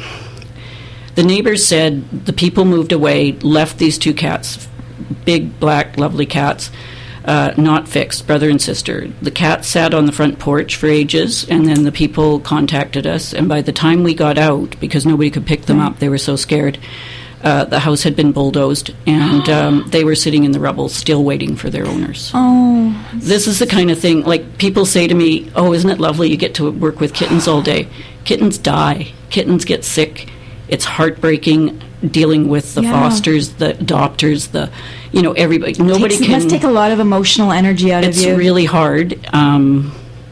[SPEAKER 5] the neighbors said the people moved away, left these two cats, big, black, lovely cats, uh, not fixed, brother and sister. The cats sat on the front porch for ages, and then the people contacted us, and by the time we got out, because nobody could pick them up, they were so scared, uh, the house had been bulldozed, and um, they were sitting in the rubble, still waiting for their owners.
[SPEAKER 1] Oh.
[SPEAKER 5] This is the kind of thing, like, people say to me, oh, isn't it lovely you get to work with kittens all day? Kittens die. Kittens get sick. It's heartbreaking dealing with the yeah. fosters, the adopters, the, you know, everybody. Nobody
[SPEAKER 1] takes,
[SPEAKER 5] can.
[SPEAKER 1] It must take a lot of emotional energy out of you.
[SPEAKER 5] It's really hard. Um,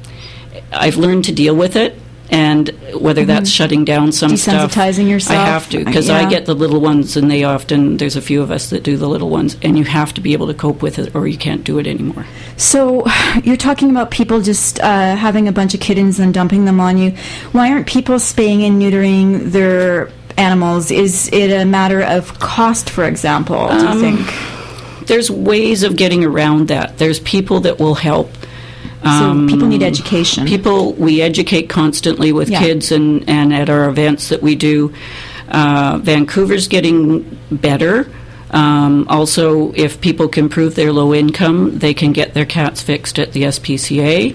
[SPEAKER 5] I've learned to deal with it, and whether mm-hmm. that's shutting down some
[SPEAKER 1] Desensitizing
[SPEAKER 5] stuff.
[SPEAKER 1] Desensitizing yourself.
[SPEAKER 5] I have to, because yeah. I get the little ones, and they often, there's a few of us that do the little ones, and you have to be able to cope with it, or you can't do it anymore.
[SPEAKER 1] So you're talking about people just uh, having a bunch of kittens and dumping them on you. Why aren't people spaying and neutering their animals? Is it a matter of cost, for example, do
[SPEAKER 5] um,
[SPEAKER 1] you think?
[SPEAKER 5] There's ways of getting around that. There's people that will help.
[SPEAKER 1] Um, so people need education.
[SPEAKER 5] People, we educate constantly with yeah. kids and, and at our events that we do. Uh, Vancouver's getting better. Um, also, if people can prove they're low income, they can get their cats fixed at the S P C A.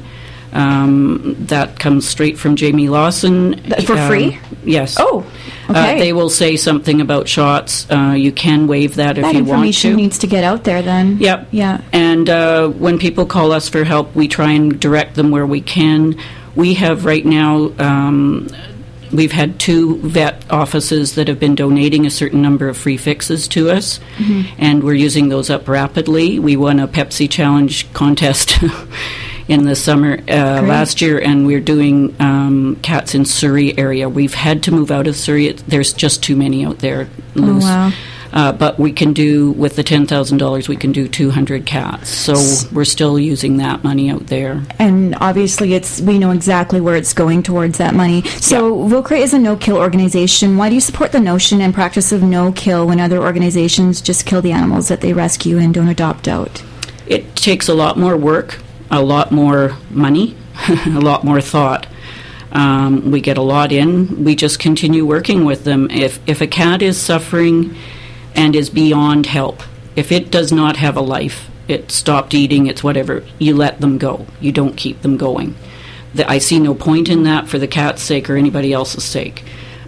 [SPEAKER 5] Um, that comes straight from Jamie Lawson.
[SPEAKER 1] For
[SPEAKER 5] um,
[SPEAKER 1] free?
[SPEAKER 5] Yes.
[SPEAKER 1] Oh, okay.
[SPEAKER 5] Uh, they will say something about shots. Uh, you can waive that,
[SPEAKER 1] that
[SPEAKER 5] if you want to.
[SPEAKER 1] That information needs to get out there then.
[SPEAKER 5] Yep.
[SPEAKER 1] Yeah.
[SPEAKER 5] And uh, when people call us for help, we try and direct them where we can. We have right now... Um, We've had two vet offices that have been donating a certain number of free fixes to us, mm-hmm. and we're using those up rapidly. We won a Pepsi Challenge contest in the summer uh, last year, and we're doing um, cats in Surrey area. We've had to move out of Surrey. It, there's just too many out there loose.
[SPEAKER 1] Oh, wow.
[SPEAKER 5] Uh, but we can do, with the ten thousand dollars, we can do two hundred cats. So we're still using that money out there.
[SPEAKER 1] And obviously, it's we know exactly where it's going towards that money. So yeah. Vilcrea is a no-kill organization. Why do you support the notion and practice of no-kill when other organizations just kill the animals that they rescue and don't adopt out?
[SPEAKER 5] It takes a lot more work, a lot more money, a lot more thought. Um, we get a lot in. We just continue working with them. If if a cat is suffering and is beyond help, if it does not have a life, it stopped eating, it's whatever, you let them go. You don't keep them going. The, I see no point in that for the cat's sake or anybody else's sake.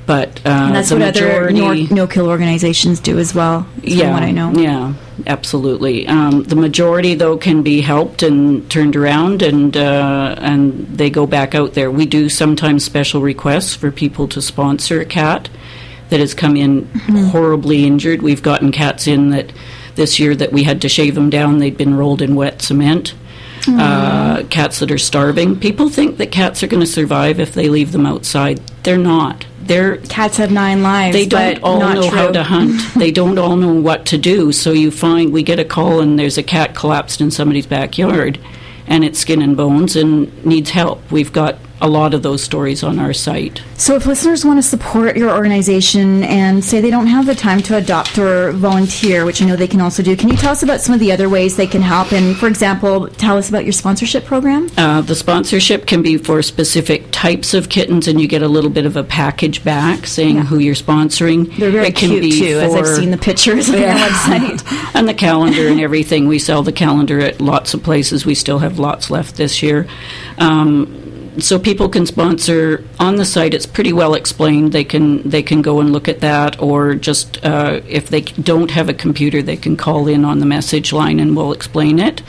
[SPEAKER 5] but uh,
[SPEAKER 1] and that's
[SPEAKER 5] the
[SPEAKER 1] what
[SPEAKER 5] majority,
[SPEAKER 1] other no, no-kill organizations do as well,
[SPEAKER 5] yeah,
[SPEAKER 1] from what I know.
[SPEAKER 5] Yeah, absolutely. Um, the majority, though, can be helped and turned around, and uh, and they go back out there. We do sometimes special requests for people to sponsor a cat that has come in mm-hmm. horribly injured. We've gotten cats in that this year that we had to shave them down. They'd been rolled in wet cement. Mm. Uh, cats that are starving. People think that cats are going to survive if they leave them outside. They're not. They're
[SPEAKER 1] cats have nine lives.
[SPEAKER 5] They don't all know
[SPEAKER 1] true.
[SPEAKER 5] how to hunt. They don't all know what to do. So you find we get a call and there's a cat collapsed in somebody's backyard, and it's skin and bones and needs help. We've got a lot of those stories on our site.
[SPEAKER 1] So if listeners want to support your organization and say they don't have the time to adopt or volunteer, which I know they can also do, can you tell us about some of the other ways they can help? And, for example, tell us about your sponsorship program?
[SPEAKER 5] Uh, the sponsorship can be for specific types of kittens, and you get a little bit of a package back saying yeah. who you're sponsoring.
[SPEAKER 1] They're very
[SPEAKER 5] it can
[SPEAKER 1] cute,
[SPEAKER 5] be
[SPEAKER 1] too,
[SPEAKER 5] for,
[SPEAKER 1] as I've seen the pictures on yeah. your website.
[SPEAKER 5] And the calendar and everything. We sell the calendar at lots of places. We still have lots left this year. Um, So people can sponsor on the site. It's pretty well explained. They can they can go and look at that, or just uh, if they don't have a computer, they can call in on the message line and we'll explain it.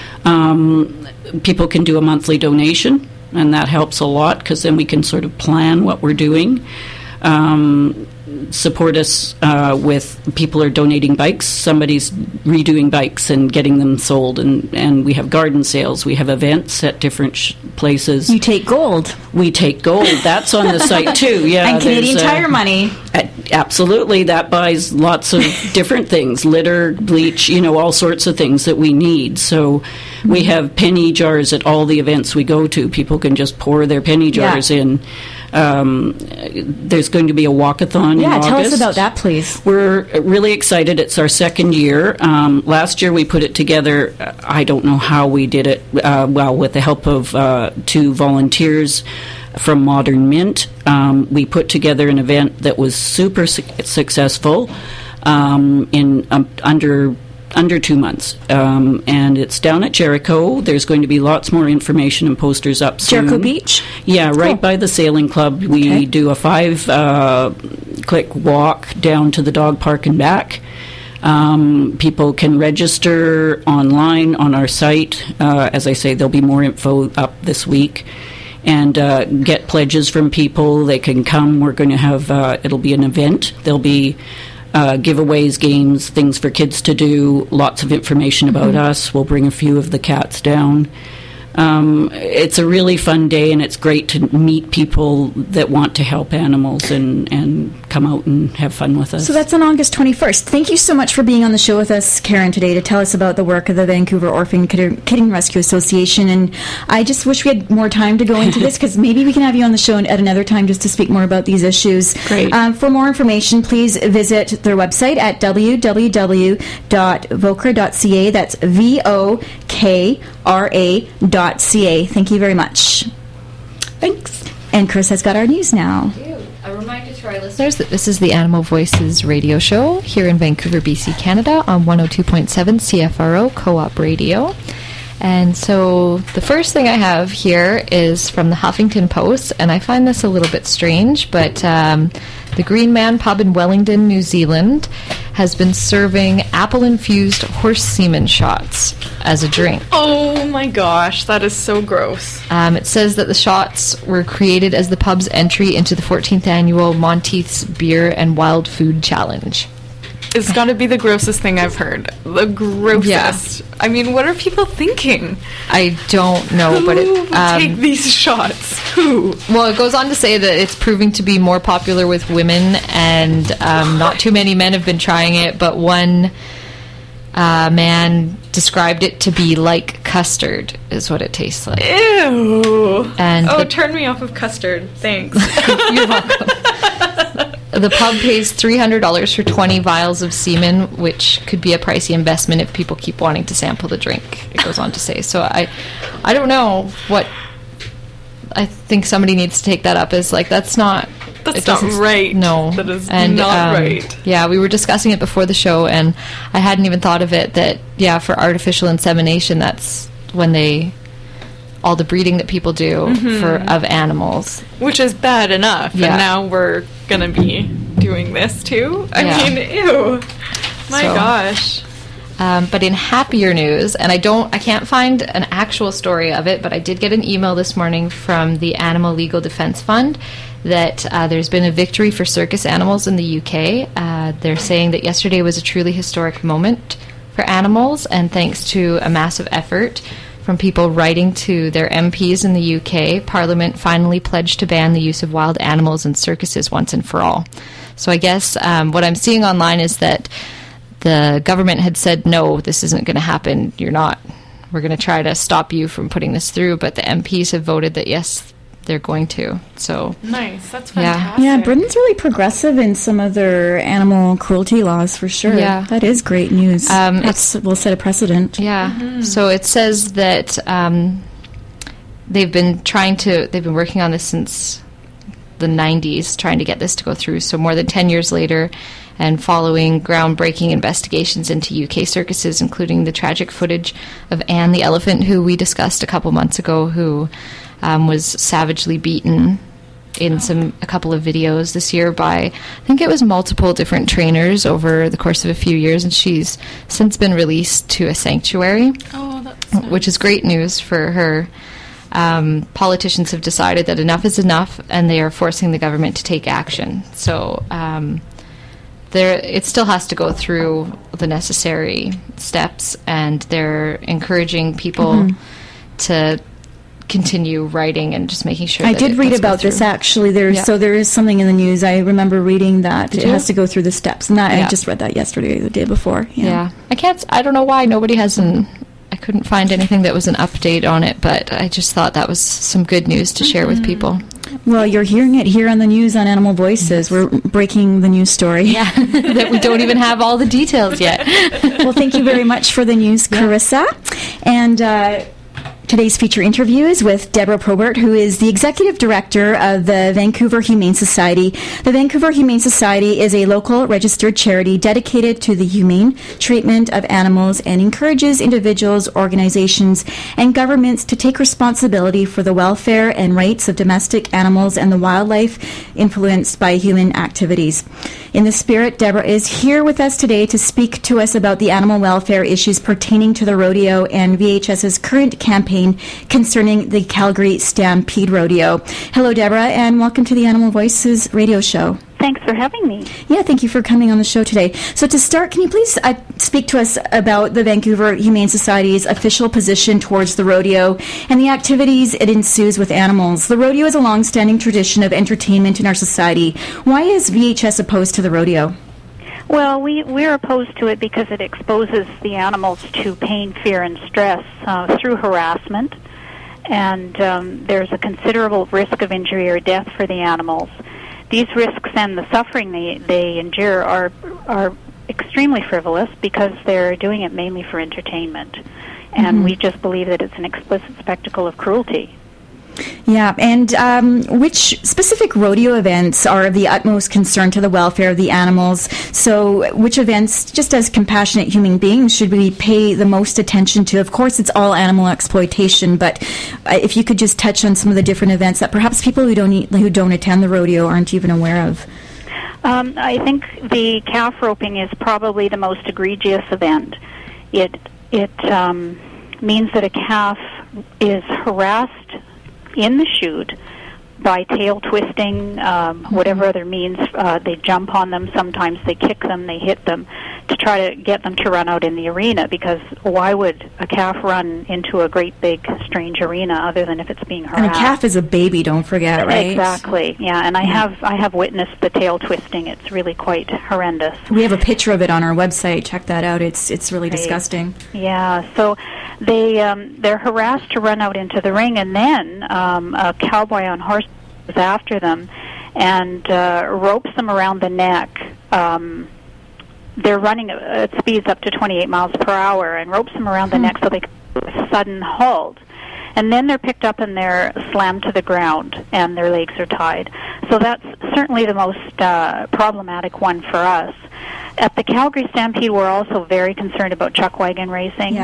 [SPEAKER 5] Um, people can do a monthly donation, and that helps a lot because then we can sort of plan what we're doing. Um, support us uh, with people are donating bikes. Somebody's redoing bikes and getting them sold, and, and we have garden sales. We have events at different sh- places.
[SPEAKER 1] You take gold.
[SPEAKER 5] We take gold. That's on the site too. Yeah,
[SPEAKER 1] and Canadian Tire uh, money.
[SPEAKER 5] Uh, absolutely, that buys lots of different things: litter, bleach, you know, all sorts of things that we need. So we have penny jars at all the events we go to. People can just pour their penny jars yeah. in. Um, there's going to be a walkathon
[SPEAKER 1] yeah,
[SPEAKER 5] in August.
[SPEAKER 1] Tell us about that, please.
[SPEAKER 5] We're really excited. It's our second year. Um, last year we put it together. I don't know how we did it. Uh, well, with the help of uh, two volunteers from Modern Mint, um, we put together an event that was super su- successful um, in um, under. under two months. Um, and it's down at Jericho. There's going to be lots more information and posters up soon.
[SPEAKER 1] Jericho Beach?
[SPEAKER 5] Yeah, right oh. by the sailing club. We okay. do a five-click uh, walk down to the dog park and back. Um, people can register online on our site. Uh, as I say, there'll be more info up this week. And uh, get pledges from people. They can come. We're going to have, uh, it'll be an event. There'll be Uh, giveaways, games, things for kids to do, lots of information about mm-hmm. us. We'll bring a few of the cats down. Um, it's a really fun day, and it's great to meet people that want to help animals and, and come out and have fun with us.
[SPEAKER 1] So that's on August twenty-first. Thank you so much for being on the show with us, Karen, today to tell us about the work of the Vancouver Orphan Kidding Rescue Association. And I just wish we had more time to go into this, because maybe we can have you on the show at another time just to speak more about these issues.
[SPEAKER 5] Great.
[SPEAKER 1] Um, for more information, please visit their website at w w w dot vokra dot c a. That's V O K R A dot C A. Thank you very much.
[SPEAKER 5] Thanks.
[SPEAKER 1] And Chris has got our news now.
[SPEAKER 2] Thank you. A reminder to our listeners that this is the Animal Voices radio show here in Vancouver, B C, Canada on one oh two point seven C F R O Co-op Radio. And so the first thing I have here is from the Huffington Post, and I find this a little bit strange, but um, the Green Man Pub in Wellington, New Zealand, has been serving apple-infused horse semen shots as a drink.
[SPEAKER 4] Oh my gosh, that is so gross.
[SPEAKER 2] Um, it says that the shots were created as the pub's entry into the fourteenth annual Monteith's Beer and Wild Food Challenge.
[SPEAKER 4] It's got to be the grossest thing I've heard. The grossest. Yeah. I mean, what are people thinking?
[SPEAKER 2] I don't know,
[SPEAKER 4] Who
[SPEAKER 2] but it
[SPEAKER 4] would
[SPEAKER 2] um,
[SPEAKER 4] take these shots. Who?
[SPEAKER 2] Well, it goes on to say that it's proving to be more popular with women, and um, not too many men have been trying it. But one uh, man described it to be like custard, is what it tastes like.
[SPEAKER 4] Ew.
[SPEAKER 2] And
[SPEAKER 4] oh,
[SPEAKER 2] the,
[SPEAKER 4] turn me off of custard. Thanks.
[SPEAKER 2] You're welcome. The pub pays three hundred dollars for twenty vials of semen, which could be a pricey investment if people keep wanting to sample the drink, it goes on to say. So I I don't know what... I think somebody needs to take that up as, like, that's not...
[SPEAKER 4] That's not right.
[SPEAKER 2] No.
[SPEAKER 4] That is
[SPEAKER 2] and,
[SPEAKER 4] not
[SPEAKER 2] um,
[SPEAKER 4] right.
[SPEAKER 2] Yeah, we were discussing it before the show, and I hadn't even thought of it that, yeah, for artificial insemination, that's when they... all the breeding that people do mm-hmm. for of animals,
[SPEAKER 4] which is bad enough. Yeah. And now we're gonna be doing this too. I yeah. mean, ew. My so, gosh.
[SPEAKER 2] Um, but in happier news, and I don't, I can't find an actual story of it, but I did get an email this morning from the Animal Legal Defense Fund that uh, there's been a victory for circus animals in the U K. Uh, they're saying that yesterday was a truly historic moment for animals, and thanks to a massive effort from people writing to their M Ps in the U K, Parliament finally pledged to ban the use of wild animals in circuses once and for all. So I guess um, what I'm seeing online is that the government had said, no, this isn't going to happen. You're not. We're going to try to stop you from putting this through. But the M Ps have voted that, yes, they're going to. So
[SPEAKER 4] nice. That's fantastic.
[SPEAKER 1] Yeah, yeah, Britain's really progressive in some of their animal cruelty laws, for sure. Yeah. That is great news. Um, That's, we'll set a precedent.
[SPEAKER 2] Yeah. Mm-hmm. So it says that um, they've been trying to, they've been working on this since the nineties, trying to get this to go through. So more than ten years later, and following groundbreaking investigations into U K circuses, including the tragic footage of Anne the elephant, who we discussed a couple months ago, who um, was savagely beaten in some a couple of videos this year by, I think it was multiple different trainers over the course of a few years, and she's since been released to a sanctuary,
[SPEAKER 4] oh, that's nice.
[SPEAKER 2] Which is great news for her. Um, politicians have decided that enough is enough, and they are forcing the government to take action. So um, there, it still has to go through the necessary steps, and they're encouraging people mm-hmm. to continue writing and just making sure
[SPEAKER 1] I
[SPEAKER 2] that
[SPEAKER 1] did
[SPEAKER 2] it
[SPEAKER 1] read
[SPEAKER 2] does
[SPEAKER 1] about
[SPEAKER 2] go
[SPEAKER 1] this actually. There's
[SPEAKER 2] yeah.
[SPEAKER 1] so there is something in the news. I remember reading that
[SPEAKER 2] did
[SPEAKER 1] it
[SPEAKER 2] you?
[SPEAKER 1] has to go through the steps, and that
[SPEAKER 2] yeah.
[SPEAKER 1] I just read that yesterday or the day before. Yeah.
[SPEAKER 2] yeah. I can't I don't know why nobody has an I couldn't find anything that was an update on it, but I just thought that was some good news to mm-hmm. share with people.
[SPEAKER 1] Well, you're hearing it here on the news on Animal Voices. We're breaking the news story.
[SPEAKER 2] Yeah, that we don't even have all the details yet.
[SPEAKER 1] Well, thank you very much for the news, yeah. Carissa. And uh, today's feature interview is with Deborah Probert, who is the Executive Director of the Vancouver Humane Society. The Vancouver Humane Society is a local registered charity dedicated to the humane treatment of animals and encourages individuals, organizations, and governments to take responsibility for the welfare and rights of domestic animals and the wildlife influenced by human activities. In the spirit, Deborah is here with us today to speak to us about the animal welfare issues pertaining to the rodeo and VHS's current campaign concerning the Calgary Stampede Rodeo. Hello, Deborah, and welcome to the Animal Voices radio show.
[SPEAKER 6] Thanks for having me.
[SPEAKER 1] Yeah, thank you for coming on the show today. So to start, can you please uh, speak to us about the Vancouver Humane Society's official position towards the rodeo and the activities it ensues with animals? The rodeo is a long-standing tradition of entertainment in our society. Why is V H S opposed to the rodeo?
[SPEAKER 6] Well, we, we're opposed to it because it exposes the animals to pain, fear, and stress uh, through harassment, and um, there's a considerable risk of injury or death for the animals. These risks and the suffering they, they endure are are extremely frivolous because they're doing it mainly for entertainment, and mm-hmm. we just believe that it's an explicit spectacle of cruelty.
[SPEAKER 1] Yeah, and um, which specific rodeo events are of the utmost concern to the welfare of the animals? So which events, just as compassionate human beings, should we pay the most attention to? Of course, it's all animal exploitation, but uh, if you could just touch on some of the different events that perhaps people who don't eat, who don't attend the rodeo aren't even aware of.
[SPEAKER 6] Um, I think the calf roping is probably the most egregious event. It, it um, means that a calf is harassed in the chute by tail twisting, um, whatever other means. Uh, they jump on them, sometimes they kick them, they hit them to try to get them to run out in the arena, because why would a calf run into a great big strange arena other than if it's being harassed?
[SPEAKER 1] And a calf is a baby, don't forget, right?
[SPEAKER 6] Exactly, yeah, and I have I have witnessed the tail twisting. It's really quite horrendous.
[SPEAKER 1] We have a picture of it on our website. Check that out. It's it's really right. disgusting.
[SPEAKER 6] Yeah, so they, um, they're harassed to run out into the ring, and then um, a cowboy on horse goes after them and uh, ropes them around the neck. Um, they're running at speeds up to twenty-eight miles per hour and ropes them around the neck so they can do a sudden halt. And then they're picked up and they're slammed to the ground and their legs are tied. So that's certainly the most uh, problematic one for us. At the Calgary Stampede, we're also very concerned about chuck wagon racing.
[SPEAKER 1] Yeah.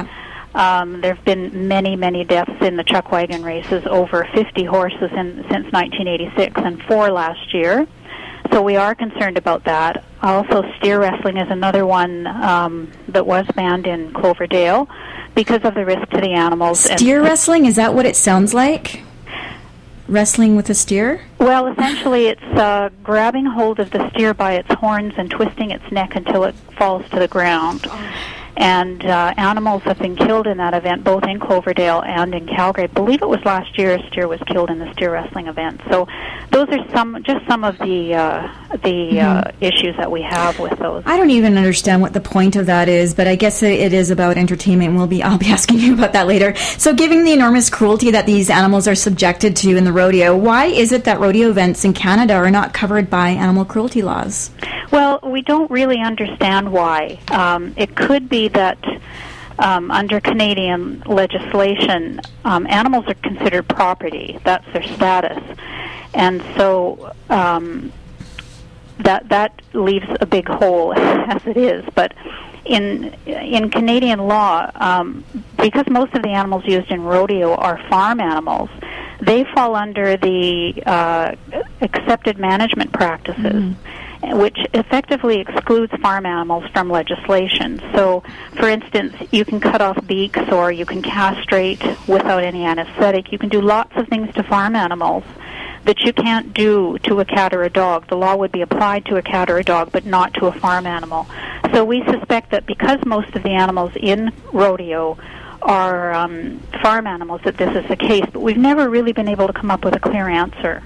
[SPEAKER 6] Um, there have been many, many deaths in the chuck wagon races, over fifty horses in, since nineteen eighty-six, and four last year. So we are concerned about that. Also, steer wrestling is another one um, that was banned in Cloverdale because of the risk to the animals.
[SPEAKER 1] Steer
[SPEAKER 6] and,
[SPEAKER 1] wrestling, is that what it sounds like? Wrestling with a steer?
[SPEAKER 6] Well, essentially it's uh, grabbing hold of the steer by its horns and twisting its neck until it falls to the ground. Oh. And uh, animals have been killed in that event, both in Cloverdale and in Calgary. I believe it was last year a steer was killed in the steer wrestling event. So those are some, just some of the uh, the mm-hmm. uh, issues that we have with those.
[SPEAKER 1] I don't even understand what the point of that is, but I guess it is about entertainment. We'll be, I'll be asking you about that later. So given the enormous cruelty that these animals are subjected to in the rodeo, why is it that rodeo events in Canada are not covered by animal cruelty laws?
[SPEAKER 6] Well, we don't really understand why. Um, it could be that um, under Canadian legislation, um, animals are considered property. That's their status. And so um, that that leaves a big hole as it is. But in in Canadian law, um, because most of the animals used in rodeo are farm animals, they fall under the uh, accepted management practices. Mm-hmm. which effectively excludes farm animals from legislation. So, for instance, you can cut off beaks or you can castrate without any anesthetic. You can do lots of things to farm animals that you can't do to a cat or a dog. The law would be applied to a cat or a dog, but not to a farm animal. So we suspect that because most of the animals in rodeo are um, farm animals, that this is the case, but we've never really been able to come up with a clear answer.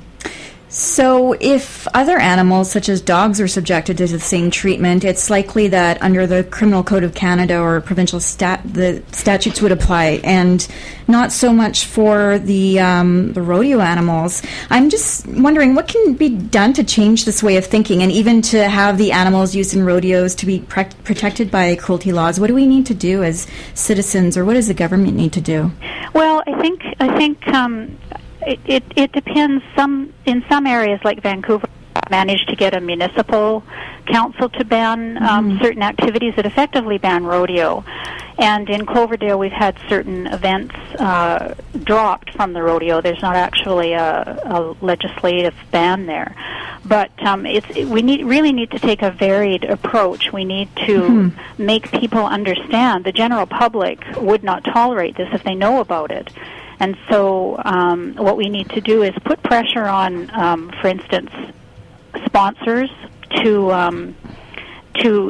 [SPEAKER 1] So if other animals, such as dogs, are subjected to the same treatment, it's likely that under the Criminal Code of Canada or provincial stat, the statutes would apply, and not so much for the, um, the rodeo animals. I'm just wondering, what can be done to change this way of thinking, and even to have the animals used in rodeos to be pre- protected by cruelty laws? What do we need to do as citizens, or what does the government need to do?
[SPEAKER 6] Well, I think I think. Um, It, it, it depends. Some in some areas like Vancouver managed to get a municipal council to ban um, mm. certain activities that effectively ban rodeo. And in Cloverdale, we've had certain events uh, dropped from the rodeo. There's not actually a, a legislative ban there, but um, it's it, we need really need to take a varied approach. We need to mm-hmm. make people understand. The general public would not tolerate this if they know about it. And so um, what we need to do is put pressure on, um, for instance, sponsors to um, to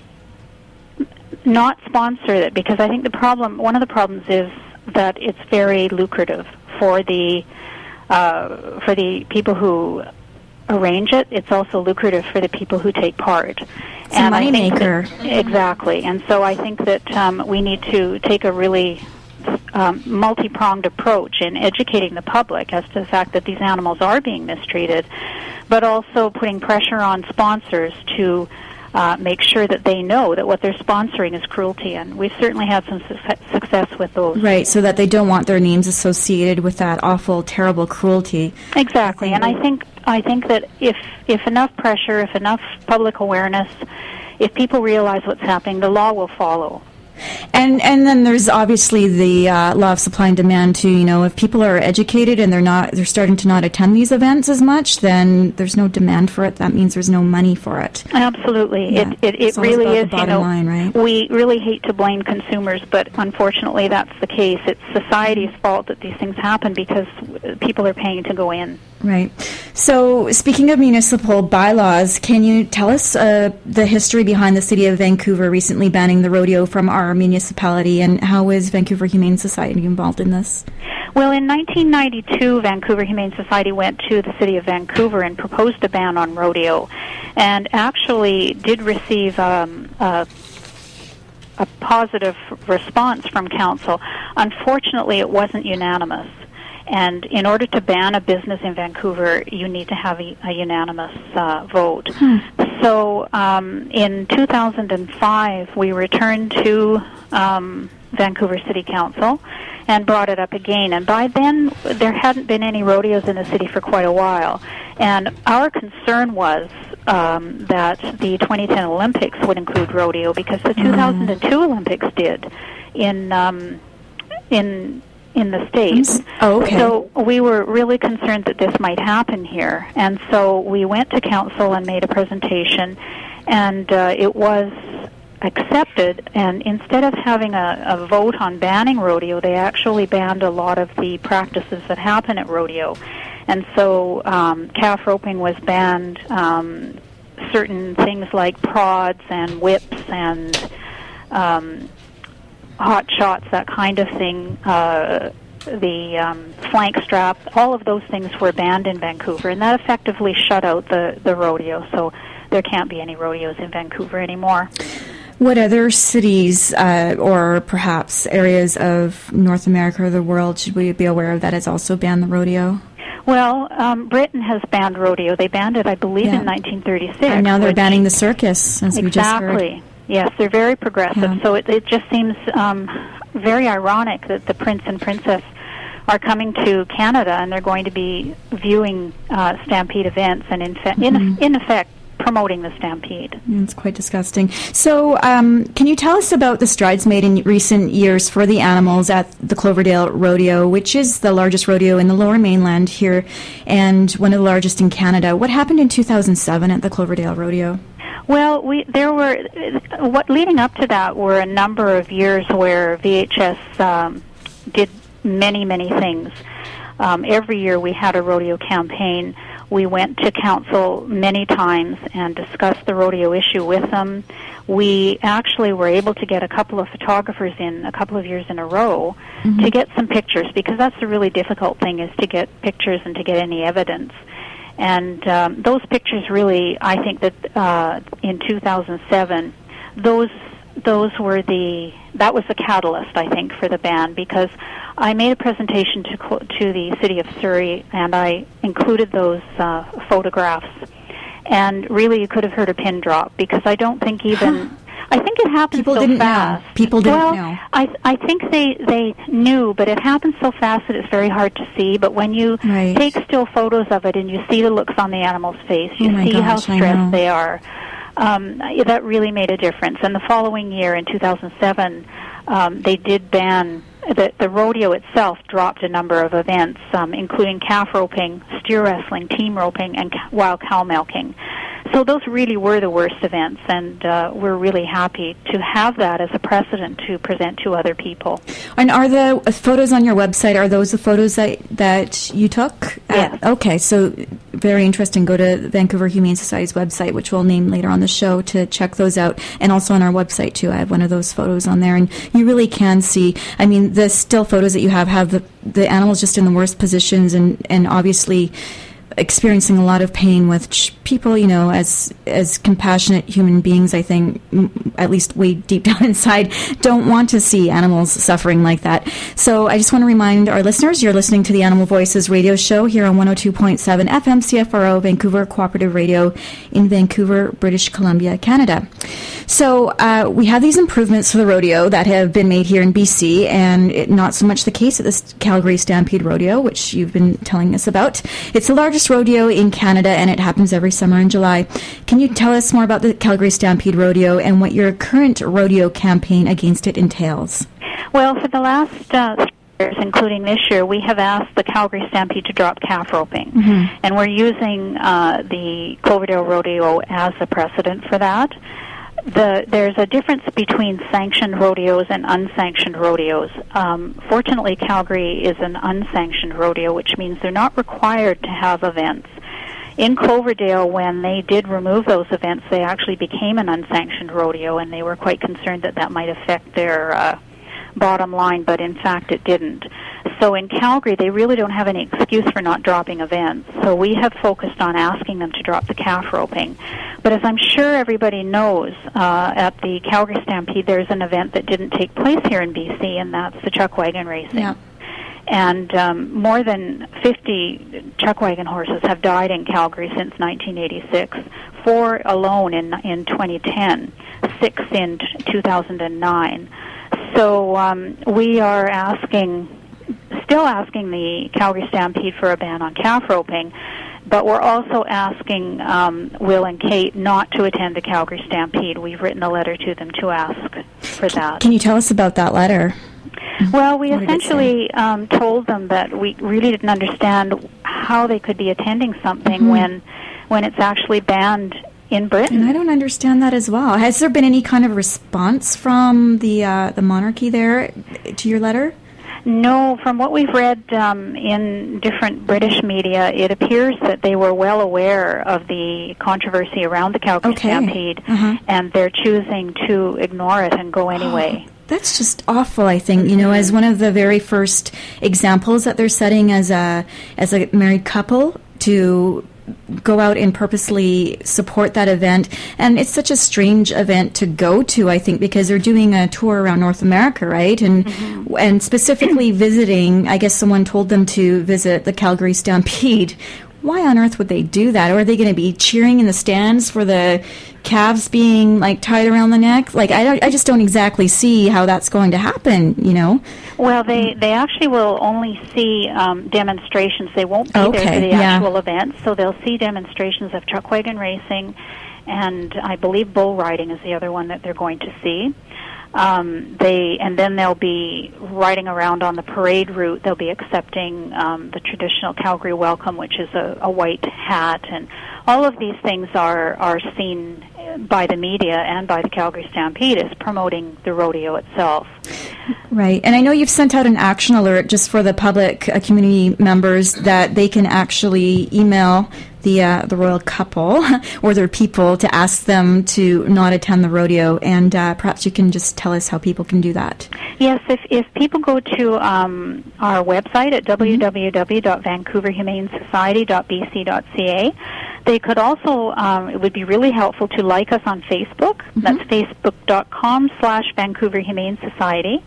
[SPEAKER 6] not sponsor it, because I think the problem, one of the problems is that it's very lucrative for the uh, for the people who arrange it. It's also lucrative for the people who take part.
[SPEAKER 1] It's and a moneymaker.
[SPEAKER 6] Exactly. And so I think that um, we need to take a really Um, multi-pronged approach in educating the public as to the fact that these animals are being mistreated, but also putting pressure on sponsors to uh, make sure that they know that what they're sponsoring is cruelty, and we've certainly had some su- success with those.
[SPEAKER 1] Right, so that they don't want their names associated with that awful, terrible cruelty.
[SPEAKER 6] Exactly, and I think I think that if if enough pressure, if enough public awareness, if people realize what's happening, the law will follow.
[SPEAKER 1] And and then there's obviously the uh, law of supply and demand too. You know, if people are educated and they're not, they're starting to not attend these events as much, then there's no demand for it. That means there's no money for it.
[SPEAKER 6] Absolutely,
[SPEAKER 1] yeah.
[SPEAKER 6] it it, it really is. You know,
[SPEAKER 1] line, right?
[SPEAKER 6] We really hate to blame consumers, but unfortunately, that's the case. It's society's fault that these things happen because people are paying to go in.
[SPEAKER 1] Right. So, speaking of municipal bylaws, can you tell us uh, the history behind the City of Vancouver recently banning the rodeo from our municipality, and how is Vancouver Humane Society involved in this?
[SPEAKER 6] Well, in nineteen ninety-two, Vancouver Humane Society went to the City of Vancouver and proposed a ban on rodeo, and actually did receive um, a a positive response from Council. Unfortunately, it wasn't unanimous. And in order to ban a business in Vancouver, you need to have a, a unanimous uh, vote. Hmm. So um, in two thousand five, we returned to um, Vancouver City Council and brought it up again. And by then, there hadn't been any rodeos in the city for quite a while. And our concern was um, that the twenty ten Olympics would include rodeo, because the two thousand two Olympics did in um, in in the States.
[SPEAKER 1] Oh, okay.
[SPEAKER 6] So we were really concerned that this might happen here, and so we went to council and made a presentation, and uh, it was accepted, and instead of having a, a vote on banning rodeo, they actually banned a lot of the practices that happen at rodeo. And so um, calf roping was banned, um, certain things like prods and whips and um, hot shots, that kind of thing, uh, the um, flank strap, all of those things were banned in Vancouver, and that effectively shut out the, the rodeo, so there can't be any rodeos in Vancouver anymore.
[SPEAKER 1] What other cities uh, or perhaps areas of North America or the world should we be aware of that has also banned the rodeo?
[SPEAKER 6] Well, um, Britain has banned rodeo. They banned it, I believe,
[SPEAKER 1] yeah.
[SPEAKER 6] in nineteen thirty-six.
[SPEAKER 1] And now they're banning the circus, as
[SPEAKER 6] exactly.
[SPEAKER 1] we just heard.
[SPEAKER 6] Exactly. Yes, they're very progressive.
[SPEAKER 1] Yeah.
[SPEAKER 6] So it, it just seems um, very ironic that the prince and princess are coming to Canada and they're going to be viewing uh, Stampede events and, in, fe- mm-hmm. in, in effect, promoting the Stampede.
[SPEAKER 1] It's quite disgusting. So um, can you tell us about the strides made in recent years for the animals at the Cloverdale Rodeo, which is the largest rodeo in the Lower Mainland here and one of the largest in Canada? What happened in two thousand seven at the Cloverdale Rodeo?
[SPEAKER 6] Well, we there were what leading up to that were a number of years where V H S um, did many, many things. Um, every year we had a rodeo campaign. We went to council many times and discussed the rodeo issue with them. We actually were able to get a couple of photographers in a couple of years in a row mm-hmm. to get some pictures, because that's the really difficult thing, is to get pictures and to get any evidence. And um, those pictures really, I think that uh, in two thousand seven, those those were the, that was the catalyst, I think, for the ban, because I made a presentation to to the City of Surrey, and I included those uh, photographs. And really, you could have heard a pin drop, because I don't think even, I think it happened
[SPEAKER 1] People
[SPEAKER 6] so
[SPEAKER 1] didn't
[SPEAKER 6] fast.
[SPEAKER 1] know. People didn't
[SPEAKER 6] well,
[SPEAKER 1] know.
[SPEAKER 6] I I think they, they knew, but it happened so fast that it's very hard to see. But when you
[SPEAKER 1] right.
[SPEAKER 6] take still photos of it and you see the looks on the animal's face, you
[SPEAKER 1] oh
[SPEAKER 6] see
[SPEAKER 1] gosh,
[SPEAKER 6] how stressed they are. Um, that really made a difference. And the following year, in two thousand seven, um, they did ban, the, the rodeo itself dropped a number of events, um, including calf roping, steer wrestling, team roping, and wild cow milking. So those really were the worst events, and uh, we're really happy to have that as a precedent to present to other people.
[SPEAKER 1] And are the photos on your website, are those the photos that, that you took?
[SPEAKER 6] Yes.
[SPEAKER 1] Uh, okay, so very interesting. Go to Vancouver Humane Society's website, which we'll name later on the show, to check those out. And also on our website, too. I have one of those photos on there. And you really can see, I mean, the still photos that you have have the, the animals just in the worst positions and, and obviously experiencing a lot of pain, with people, you know, as as compassionate human beings, I think, m- at least way deep down inside, don't want to see animals suffering like that. So I just want to remind our listeners, you're listening to the Animal Voices radio show here on one oh two point seven F M C F R O, Vancouver Cooperative Radio in Vancouver, British Columbia, Canada. So uh, we have these improvements to the rodeo that have been made here in B C, and it, not so much the case at the Calgary Stampede Rodeo, which you've been telling us about. It's the largest rodeo in Canada, and it happens every summer in July. Can you tell us more about the Calgary Stampede Rodeo and what your current rodeo campaign against it entails?
[SPEAKER 6] Well, for the last uh, years, including this year, we have asked the Calgary Stampede to drop calf roping, mm-hmm. and we're using uh, the Cloverdale Rodeo as a precedent for that. The, there's a difference between sanctioned rodeos and unsanctioned rodeos. Um, fortunately, Calgary is an unsanctioned rodeo, which means they're not required to have events. In Cloverdale, when they did remove those events, they actually became an unsanctioned rodeo, and they were quite concerned that that might affect their uh, bottom line, but in fact it didn't. So in Calgary, they really don't have any excuse for not dropping events. So we have focused on asking them to drop the calf roping. But as I'm sure everybody knows, uh, at the Calgary Stampede, there's an event that didn't take place here in B C, and that's the chuck wagon racing.
[SPEAKER 1] Yeah.
[SPEAKER 6] And um, more than fifty chuck wagon horses have died in Calgary since nineteen eighty-six, four alone in in twenty ten, six in two thousand nine. So um, we are asking, still asking the Calgary Stampede for a ban on calf roping. but we're also asking um, Will and Kate not to attend the Calgary Stampede. We've written a letter to them to ask for that.
[SPEAKER 1] Can you tell us about that letter?
[SPEAKER 6] Well, we essentially um, told them that we really didn't understand how they could be attending something mm-hmm. when when it's actually banned in Britain.
[SPEAKER 1] And I don't understand that as well. Has there been any kind of response from the uh, the monarchy there to your letter?
[SPEAKER 6] No, from what we've read um, in different British media, it appears that they were well aware of the controversy around the Calgary
[SPEAKER 1] okay.
[SPEAKER 6] Stampede,
[SPEAKER 1] uh-huh.
[SPEAKER 6] and they're choosing to ignore it and go anyway.
[SPEAKER 1] Oh, that's just awful, I think. You know, as one of the very first examples that they're setting as a as a married couple to go out and purposely support that event. And it's such a strange event to go to, I think, because they're doing a tour around North America, right? And mm-hmm. and specifically visiting, I guess someone told them to visit the Calgary Stampede. Why on earth would they do that? Or are they going to be cheering in the stands for the calves being like tied around the neck? Like, I, don't, I just don't exactly see how that's going to happen, you know?
[SPEAKER 6] Well, they, they actually will only see um, demonstrations. They won't be
[SPEAKER 1] okay,
[SPEAKER 6] there for the
[SPEAKER 1] yeah.
[SPEAKER 6] actual event, so they'll see demonstrations of truck wagon racing, and I believe bull riding is the other one that they're going to see. Um, they and then they'll be riding around on the parade route. They'll be accepting um, the traditional Calgary welcome, which is a, a white hat, and all of these things are are seen by the media and by the Calgary Stampede as promoting the rodeo itself.
[SPEAKER 1] Right, and I know you've sent out an action alert just for the public uh, community members that they can actually email the uh, the royal couple or their people to ask them to not attend the rodeo, and uh, perhaps you can just tell us how people can do that.
[SPEAKER 6] Yes, if if people go to um, our website at w w w dot vancouver humane society dot b c dot c a, they could also, um, it would be really helpful to like us on Facebook. Mm-hmm. That's facebook dot com slash Vancouver Humane Society.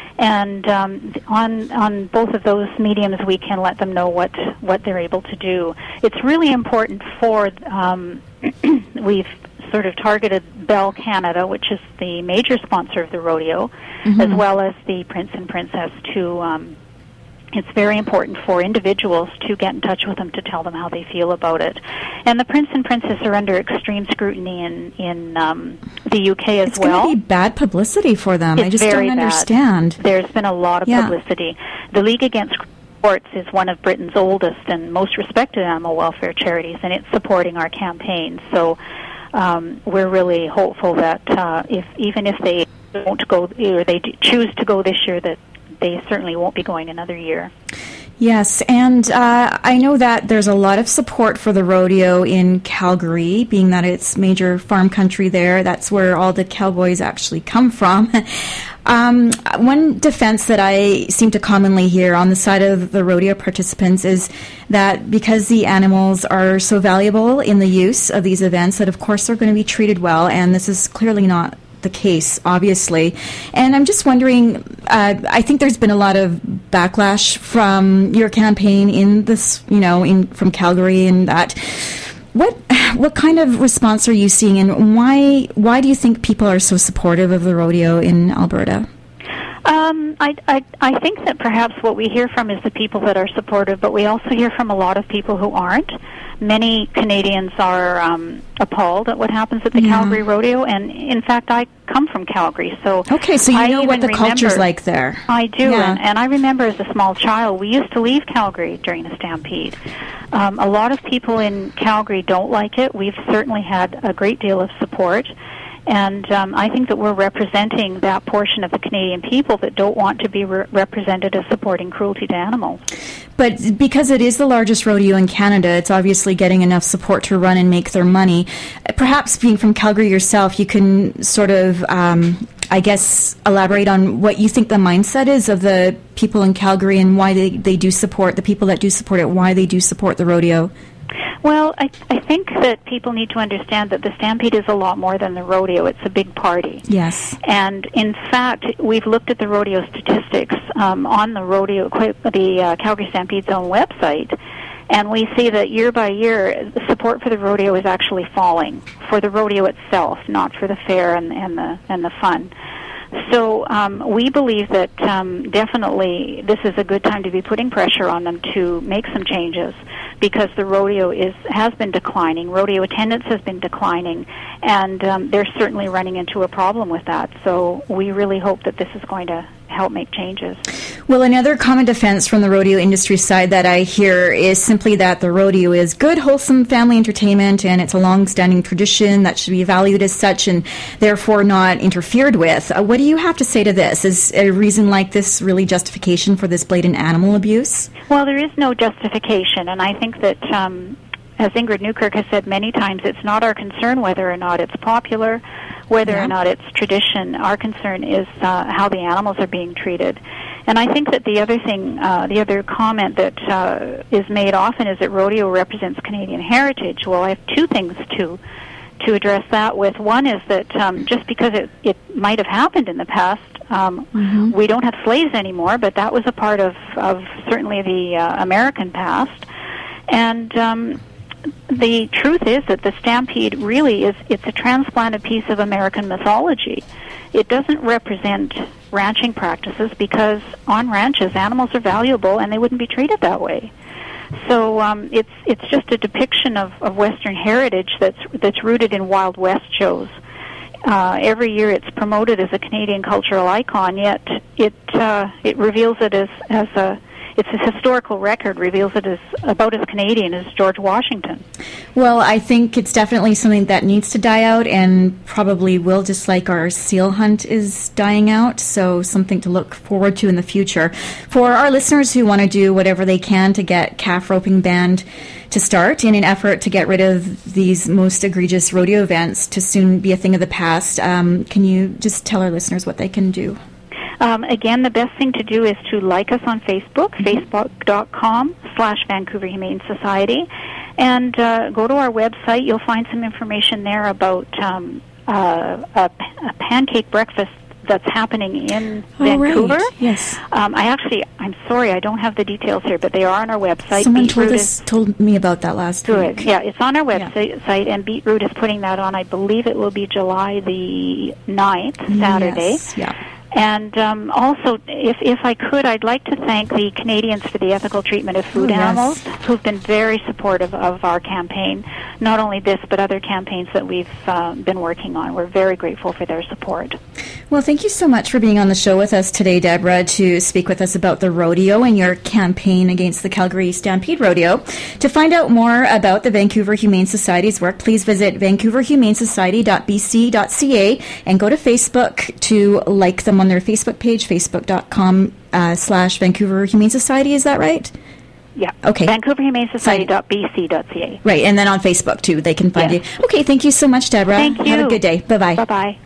[SPEAKER 6] And um, on on both of those mediums, we can let them know what, what they're able to do. It's really important for, um, we've sort of targeted Bell Canada, which is the major sponsor of the rodeo, mm-hmm. as well as the Prince and Princess, to um, it's very important for individuals to get in touch with them to tell them how they feel about it. And the Prince and Princess are under extreme scrutiny in, in um, the U K as
[SPEAKER 1] it's
[SPEAKER 6] well.
[SPEAKER 1] It's going to be bad publicity for them.
[SPEAKER 6] It's
[SPEAKER 1] I just
[SPEAKER 6] very
[SPEAKER 1] don't
[SPEAKER 6] bad.
[SPEAKER 1] understand.
[SPEAKER 6] There's been a lot of
[SPEAKER 1] yeah.
[SPEAKER 6] publicity. The League Against Sports is one of Britain's oldest and most respected animal welfare charities, and it's supporting our campaign. So um, we're really hopeful that uh, if even if they don't go, or they choose to go this year, that they certainly won't be going another year.
[SPEAKER 1] Yes, and uh, I know that there's a lot of support for the rodeo in Calgary, being that it's major farm country there. That's where all the cowboys actually come from. um, one defense that I seem to commonly hear on the side of the rodeo participants is that because the animals are so valuable in the use of these events, that of course they're going to be treated well, and this is clearly not the case, obviously. And I'm just wondering, uh, I think there's been a lot of backlash from your campaign in this, you know, in from Calgary, and that. What what kind of response are you seeing, and why why do you think people are so supportive of the rodeo in Alberta?
[SPEAKER 6] Um, I, I, I think that perhaps what we hear from is the people that are supportive, but we also hear from a lot of people who aren't. Many Canadians are um, appalled at what happens at the yeah. Calgary Rodeo, and in fact, I come from Calgary, so
[SPEAKER 1] okay, so you
[SPEAKER 6] I
[SPEAKER 1] know what the
[SPEAKER 6] remember,
[SPEAKER 1] culture's like there.
[SPEAKER 6] I do,
[SPEAKER 1] yeah.
[SPEAKER 6] and, and I remember as a small child, we used to leave Calgary during the Stampede. Um, a lot of people in Calgary don't like it. We've certainly had a great deal of support. And um, I think that we're representing that portion of the Canadian people that don't want to be re- represented as supporting cruelty to animals.
[SPEAKER 1] But because it is the largest rodeo in Canada, it's obviously getting enough support to run and make their money. Perhaps being from Calgary yourself, you can sort of, um, I guess, elaborate on what you think the mindset is of the people in Calgary and why they, they do support, the people that do support it, why they do support the rodeo.
[SPEAKER 6] Well, I, I think that people need to understand that the Stampede is a lot more than the rodeo. It's a big party.
[SPEAKER 1] Yes.
[SPEAKER 6] And in fact, we've looked at the rodeo statistics um, on the rodeo, the uh, Calgary Stampede's own website, and we see that year by year, the support for the rodeo is actually falling, for the rodeo itself, not for the fair and, and the and the fun. So um, we believe that um, definitely this is a good time to be putting pressure on them to make some changes, because the rodeo is has been declining. Rodeo attendance has been declining, and um, they're certainly running into a problem with that. So we really hope that this is going to help make changes.
[SPEAKER 1] Well, another common defense from the rodeo industry side that I hear is simply that the rodeo is good, wholesome family entertainment, and it's a long-standing tradition that should be valued as such and therefore not interfered with. Uh, what do you have to say to this? Is a reason like this really justification for this blatant animal abuse?
[SPEAKER 6] Well, there is no justification, and I think that, um, as Ingrid Newkirk has said many times, it's not our concern whether or not it's popular, whether yeah. or not it's tradition. Our concern is uh, how the animals are being treated. And I think that the other thing, uh, the other comment that uh, is made often is that rodeo represents Canadian heritage. Well, I have two things to to address that with. One is that um, just because it, it might have happened in the past, um, mm-hmm. we don't have slaves anymore, but that was a part of, of certainly the uh, American past. And um, the truth is that the stampede really is, it's a transplanted piece of American mythology. It doesn't represent ranching practices, because on ranches animals are valuable and they wouldn't be treated that way. So um, it's it's just a depiction of, of Western heritage that's that's rooted in Wild West shows. Uh, every year it's promoted as a Canadian cultural icon, yet it uh, it reveals it as as a it's a historical record, reveals it as about as Canadian as George Washington.
[SPEAKER 1] Well, I think it's definitely something that needs to die out, and probably will, just like our seal hunt is dying out, so something to look forward to in the future. For our listeners who want to do whatever they can to get calf roping banned to start in an effort to get rid of these most egregious rodeo events to soon be a thing of the past, um, can you just tell our listeners what they can do?
[SPEAKER 6] Um, again, the best thing to do is to like us on Facebook, mm-hmm. facebook.com slash Vancouver Humane Society, and uh, go to our website. You'll find some information there about um, uh, a, a pancake breakfast that's happening in
[SPEAKER 1] oh,
[SPEAKER 6] Vancouver.
[SPEAKER 1] Right. Yes.
[SPEAKER 6] Um, I actually, I'm sorry, I don't have the details here, but they are on our website.
[SPEAKER 1] Someone told us, told me about that last
[SPEAKER 6] good.
[SPEAKER 1] week.
[SPEAKER 6] Yeah, it's on our website, yeah. and Beetroot is putting that on. I believe it will be July the ninth, Saturday.
[SPEAKER 1] Yes. Yeah.
[SPEAKER 6] And um, also, if if I could, I'd like to thank the Canadians for the Ethical Treatment of Food
[SPEAKER 1] oh,
[SPEAKER 6] Animals,
[SPEAKER 1] yes.
[SPEAKER 6] who've been very supportive of our campaign. Not only this, but other campaigns that we've uh, been working on. We're very grateful for their support.
[SPEAKER 1] Well, thank you so much for being on the show with us today, Deborah, to speak with us about the rodeo and your campaign against the Calgary Stampede Rodeo. To find out more about the Vancouver Humane Society's work, please visit vancouver humane society dot b c dot c a and go to Facebook to like them on their Facebook page, facebook.com uh, slash Vancouver Humane Society. Is that right?
[SPEAKER 6] Yeah.
[SPEAKER 1] Okay.
[SPEAKER 6] vancouver humane society dot b c dot c a.
[SPEAKER 1] Right, and then on Facebook, too, they can find
[SPEAKER 6] yes.
[SPEAKER 1] you. Okay, thank you so much, Deborah.
[SPEAKER 6] Thank you.
[SPEAKER 1] Have a good day. Bye-bye.
[SPEAKER 6] Bye-bye.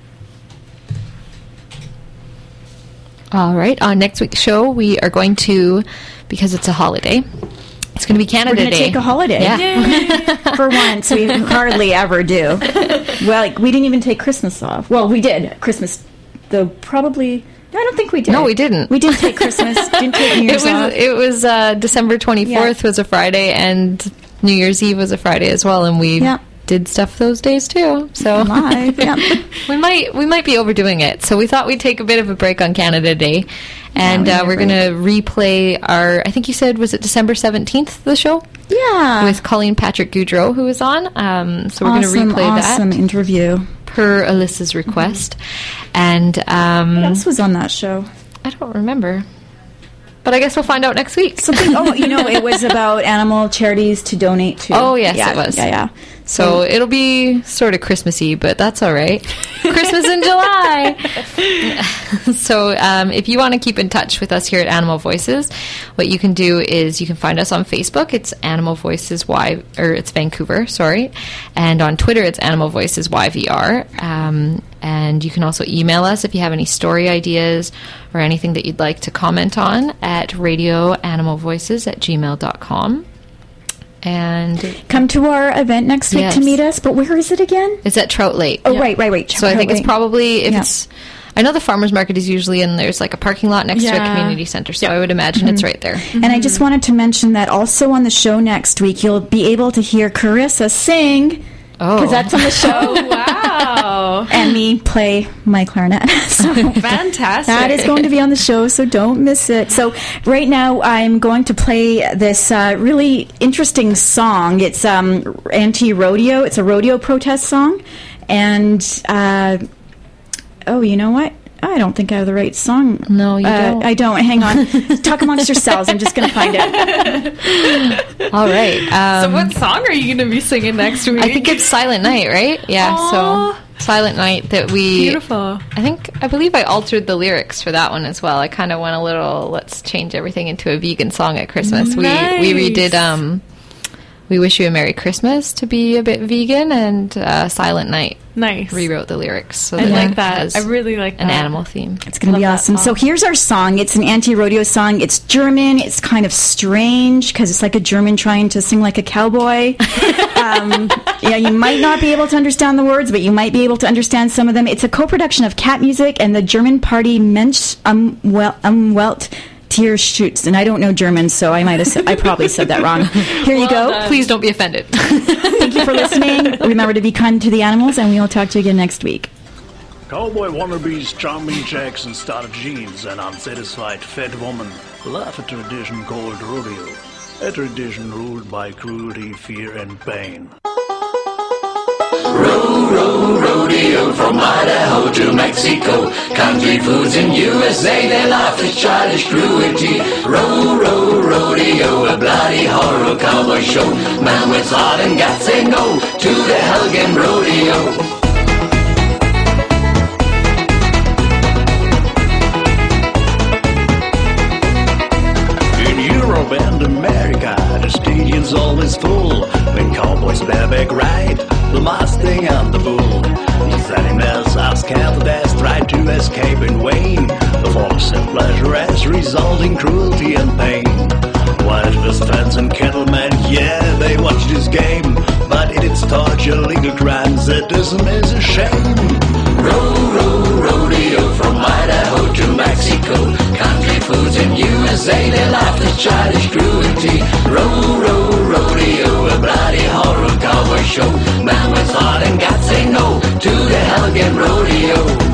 [SPEAKER 2] All right, on next week's show, we are going to, because it's a holiday, it's going to be Canada Day.
[SPEAKER 1] We're going to take a holiday.
[SPEAKER 2] Yeah.
[SPEAKER 1] For once, we hardly ever do. Well, like, we didn't even take Christmas off. Well, we did. Christmas, though, probably... I don't think we did.
[SPEAKER 2] No, we didn't.
[SPEAKER 1] We didn't take Christmas. Didn't take New Year's
[SPEAKER 2] it was,
[SPEAKER 1] off.
[SPEAKER 2] It was uh, December twenty-fourth yeah. was a Friday, and New Year's Eve was a Friday as well, and we yeah. did stuff those days too. So
[SPEAKER 1] Live, yeah.
[SPEAKER 2] we might we might be overdoing it. So we thought we'd take a bit of a break on Canada Day, and yeah, we uh, we're going to replay our. I think you said was it December seventeenth the show?
[SPEAKER 1] Yeah,
[SPEAKER 2] with Colleen Patrick Goudreau, who was on. Um, so we're
[SPEAKER 1] awesome,
[SPEAKER 2] going to replay
[SPEAKER 1] awesome
[SPEAKER 2] that.
[SPEAKER 1] Awesome interview
[SPEAKER 2] per Alyssa's request, mm-hmm. and um,
[SPEAKER 1] what else was on that show?
[SPEAKER 2] I don't remember. But I guess we'll find out next week.
[SPEAKER 1] Something. Oh, you know, it was about animal charities to donate to.
[SPEAKER 2] Oh, yes,
[SPEAKER 1] yeah,
[SPEAKER 2] it was.
[SPEAKER 1] Yeah, yeah.
[SPEAKER 2] So, so it'll be sort of Christmassy, but that's all right. Christmas in July. So um, if you want to keep in touch with us here at Animal Voices, what you can do is you can find us on Facebook. It's Animal Voices Y, or it's Vancouver, sorry. And on Twitter, it's Animal Voices Y V R. Um, and you can also email us if you have any story ideas or anything that you'd like to comment on at radioanimalvoices at gmail dot com. And
[SPEAKER 1] come to our event next week yes. to meet us. But where is it again?
[SPEAKER 2] It's at Trout Lake.
[SPEAKER 1] Oh, yeah. right, right, right.
[SPEAKER 2] So
[SPEAKER 1] Trout
[SPEAKER 2] I think
[SPEAKER 1] Lake.
[SPEAKER 2] it's probably, if
[SPEAKER 1] yeah.
[SPEAKER 2] it's, I know the farmer's market is usually in, there's like a parking lot next
[SPEAKER 3] yeah.
[SPEAKER 2] to a community center. So
[SPEAKER 3] yeah.
[SPEAKER 2] I would imagine mm-hmm. it's right there.
[SPEAKER 1] Mm-hmm. And I just wanted to mention that also on the show next week, you'll be able to hear Carissa sing.
[SPEAKER 2] Oh.
[SPEAKER 1] Because that's on the show.
[SPEAKER 3] Oh, wow.
[SPEAKER 1] And me me play my clarinet. So
[SPEAKER 4] fantastic.
[SPEAKER 1] That is going to be on the show, so don't miss it. So right now I'm going to play this uh, really interesting song. It's um, anti-rodeo. It's a rodeo protest song. And, uh, oh, you know what? I don't think I have the right song.
[SPEAKER 2] No, you
[SPEAKER 1] uh,
[SPEAKER 2] don't.
[SPEAKER 1] I don't. Hang on. Talk amongst yourselves. I'm just going to find it.
[SPEAKER 2] All right. Um,
[SPEAKER 4] so what song are you going to be singing next week?
[SPEAKER 2] I think it's Silent Night, right? Yeah,
[SPEAKER 4] Aww.
[SPEAKER 2] so Silent Night that we...
[SPEAKER 4] Beautiful.
[SPEAKER 2] I think, I believe I altered the lyrics for that one as well. I kind of went a little, let's change everything into a vegan song at Christmas.
[SPEAKER 4] Nice.
[SPEAKER 2] We we redid um, We Wish You a Merry Christmas to be a bit vegan, and uh, Silent Night.
[SPEAKER 4] Nice.
[SPEAKER 2] Rewrote the lyrics. So
[SPEAKER 4] I
[SPEAKER 2] that
[SPEAKER 4] like
[SPEAKER 2] it
[SPEAKER 4] that.
[SPEAKER 2] has
[SPEAKER 4] I really like that.
[SPEAKER 2] an animal theme.
[SPEAKER 1] It's going to be awesome. So here's our song. It's an anti-rodeo song. It's German. It's kind of strange because it's like a German trying to sing like a cowboy. um, yeah, you might not be able to understand the words, but you might be able to understand some of them. It's a co-production of Cat Music and the German party Mensch um, well, um, Welt Tierschutz. And I don't know German, so I might have said, I probably said that wrong. Here well you go.
[SPEAKER 2] Done. Please don't be offended.
[SPEAKER 1] Thank you for listening. Remember to be kind to the animals, and we will talk to you again next week.
[SPEAKER 7] Cowboy wannabes, charming jacks and starched jeans, and unsatisfied fat woman love a tradition called rodeo, a tradition ruled by cruelty, fear, and pain.
[SPEAKER 8] Row, row, rodeo from Idaho to Mexico. Country foods in U S A, their life is childish cruelty. Row, row, rodeo, a bloody horror cowboy show. Man with heart and guts say no to the Helgen rodeo.
[SPEAKER 7] And America, the stadium's always full. When cowboys bareback ride, the Mustang and the bull. These animals are scared to death, try to escape in vain. The force and pleasure as resulting cruelty and pain. Wild West fans and cattlemen, yeah, they watch this game. But it is torture, legal crimes, sadism is a shame.
[SPEAKER 8] Row, row, rodeo from Idaho to Mexico. Country foods in U S A, their life is childish cruelty. Row, row, rodeo, a bloody horror cowboy show. Man with heart and guts say no to the Helgen rodeo.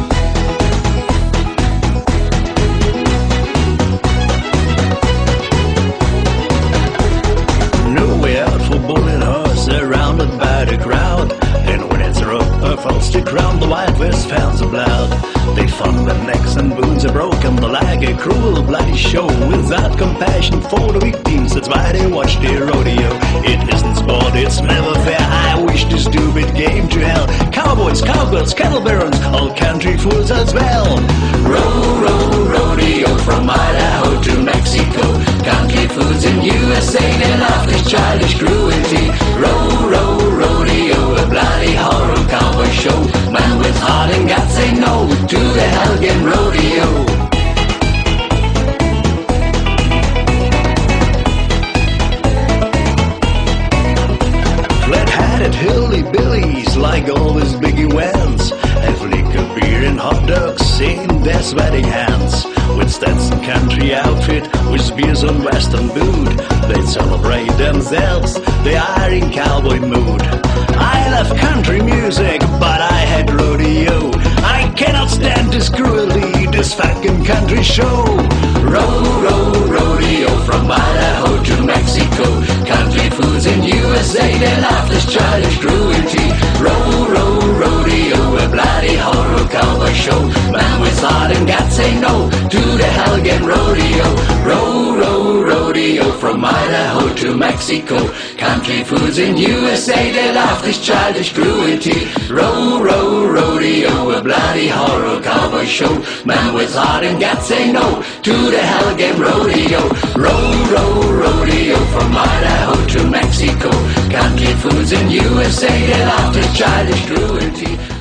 [SPEAKER 7] Surrounded by the crowd, and when it's rough, a falls to crown, the Wild West fans are loud. They fund their necks and bones are broken, like a cruel, bloody show, without compassion for the victims. That's why they watch their rodeo. It isn't sport, it's never fair. I wish this stupid game to hell. Cowboys, cowgirls, cattle barons, all country fools as well.
[SPEAKER 8] Row, row, rodeo from Idaho to Mexico. Country foods in U S A, their life is childish cruelty. Row, row, rodeo, a bloody horror cowboy show. Man with heart and guts say no to the Helgen rodeo.
[SPEAKER 7] Flat-hatted hillbillies like all these big events, have liquor, beer and hot dogs in their sweating hands. With Stetson country outfit, with spears on western boot, they celebrate themselves, they are in cowboy mood. I love country music, but I hate rodeo. I cannot stand this cruelty, this fucking country show.
[SPEAKER 8] Row, row, rodeo from Idaho to Mexico. Country foods in U S A, their life is childish cruelty. Row, row, rodeo, a bloody horror cowboy show. Man with heart and guts say no to the Helgen rodeo. Row, row, rodeo from Idaho to Mexico. Country foods in U S A, their life is childish cruelty. Row, row, rodeo, a bloody horror cowboy show. Man with heart and guts say no to the Helgen rodeo. Row, row, rodeo from Idaho to Mexico. Country foods in U S A, their life is childish cruelty.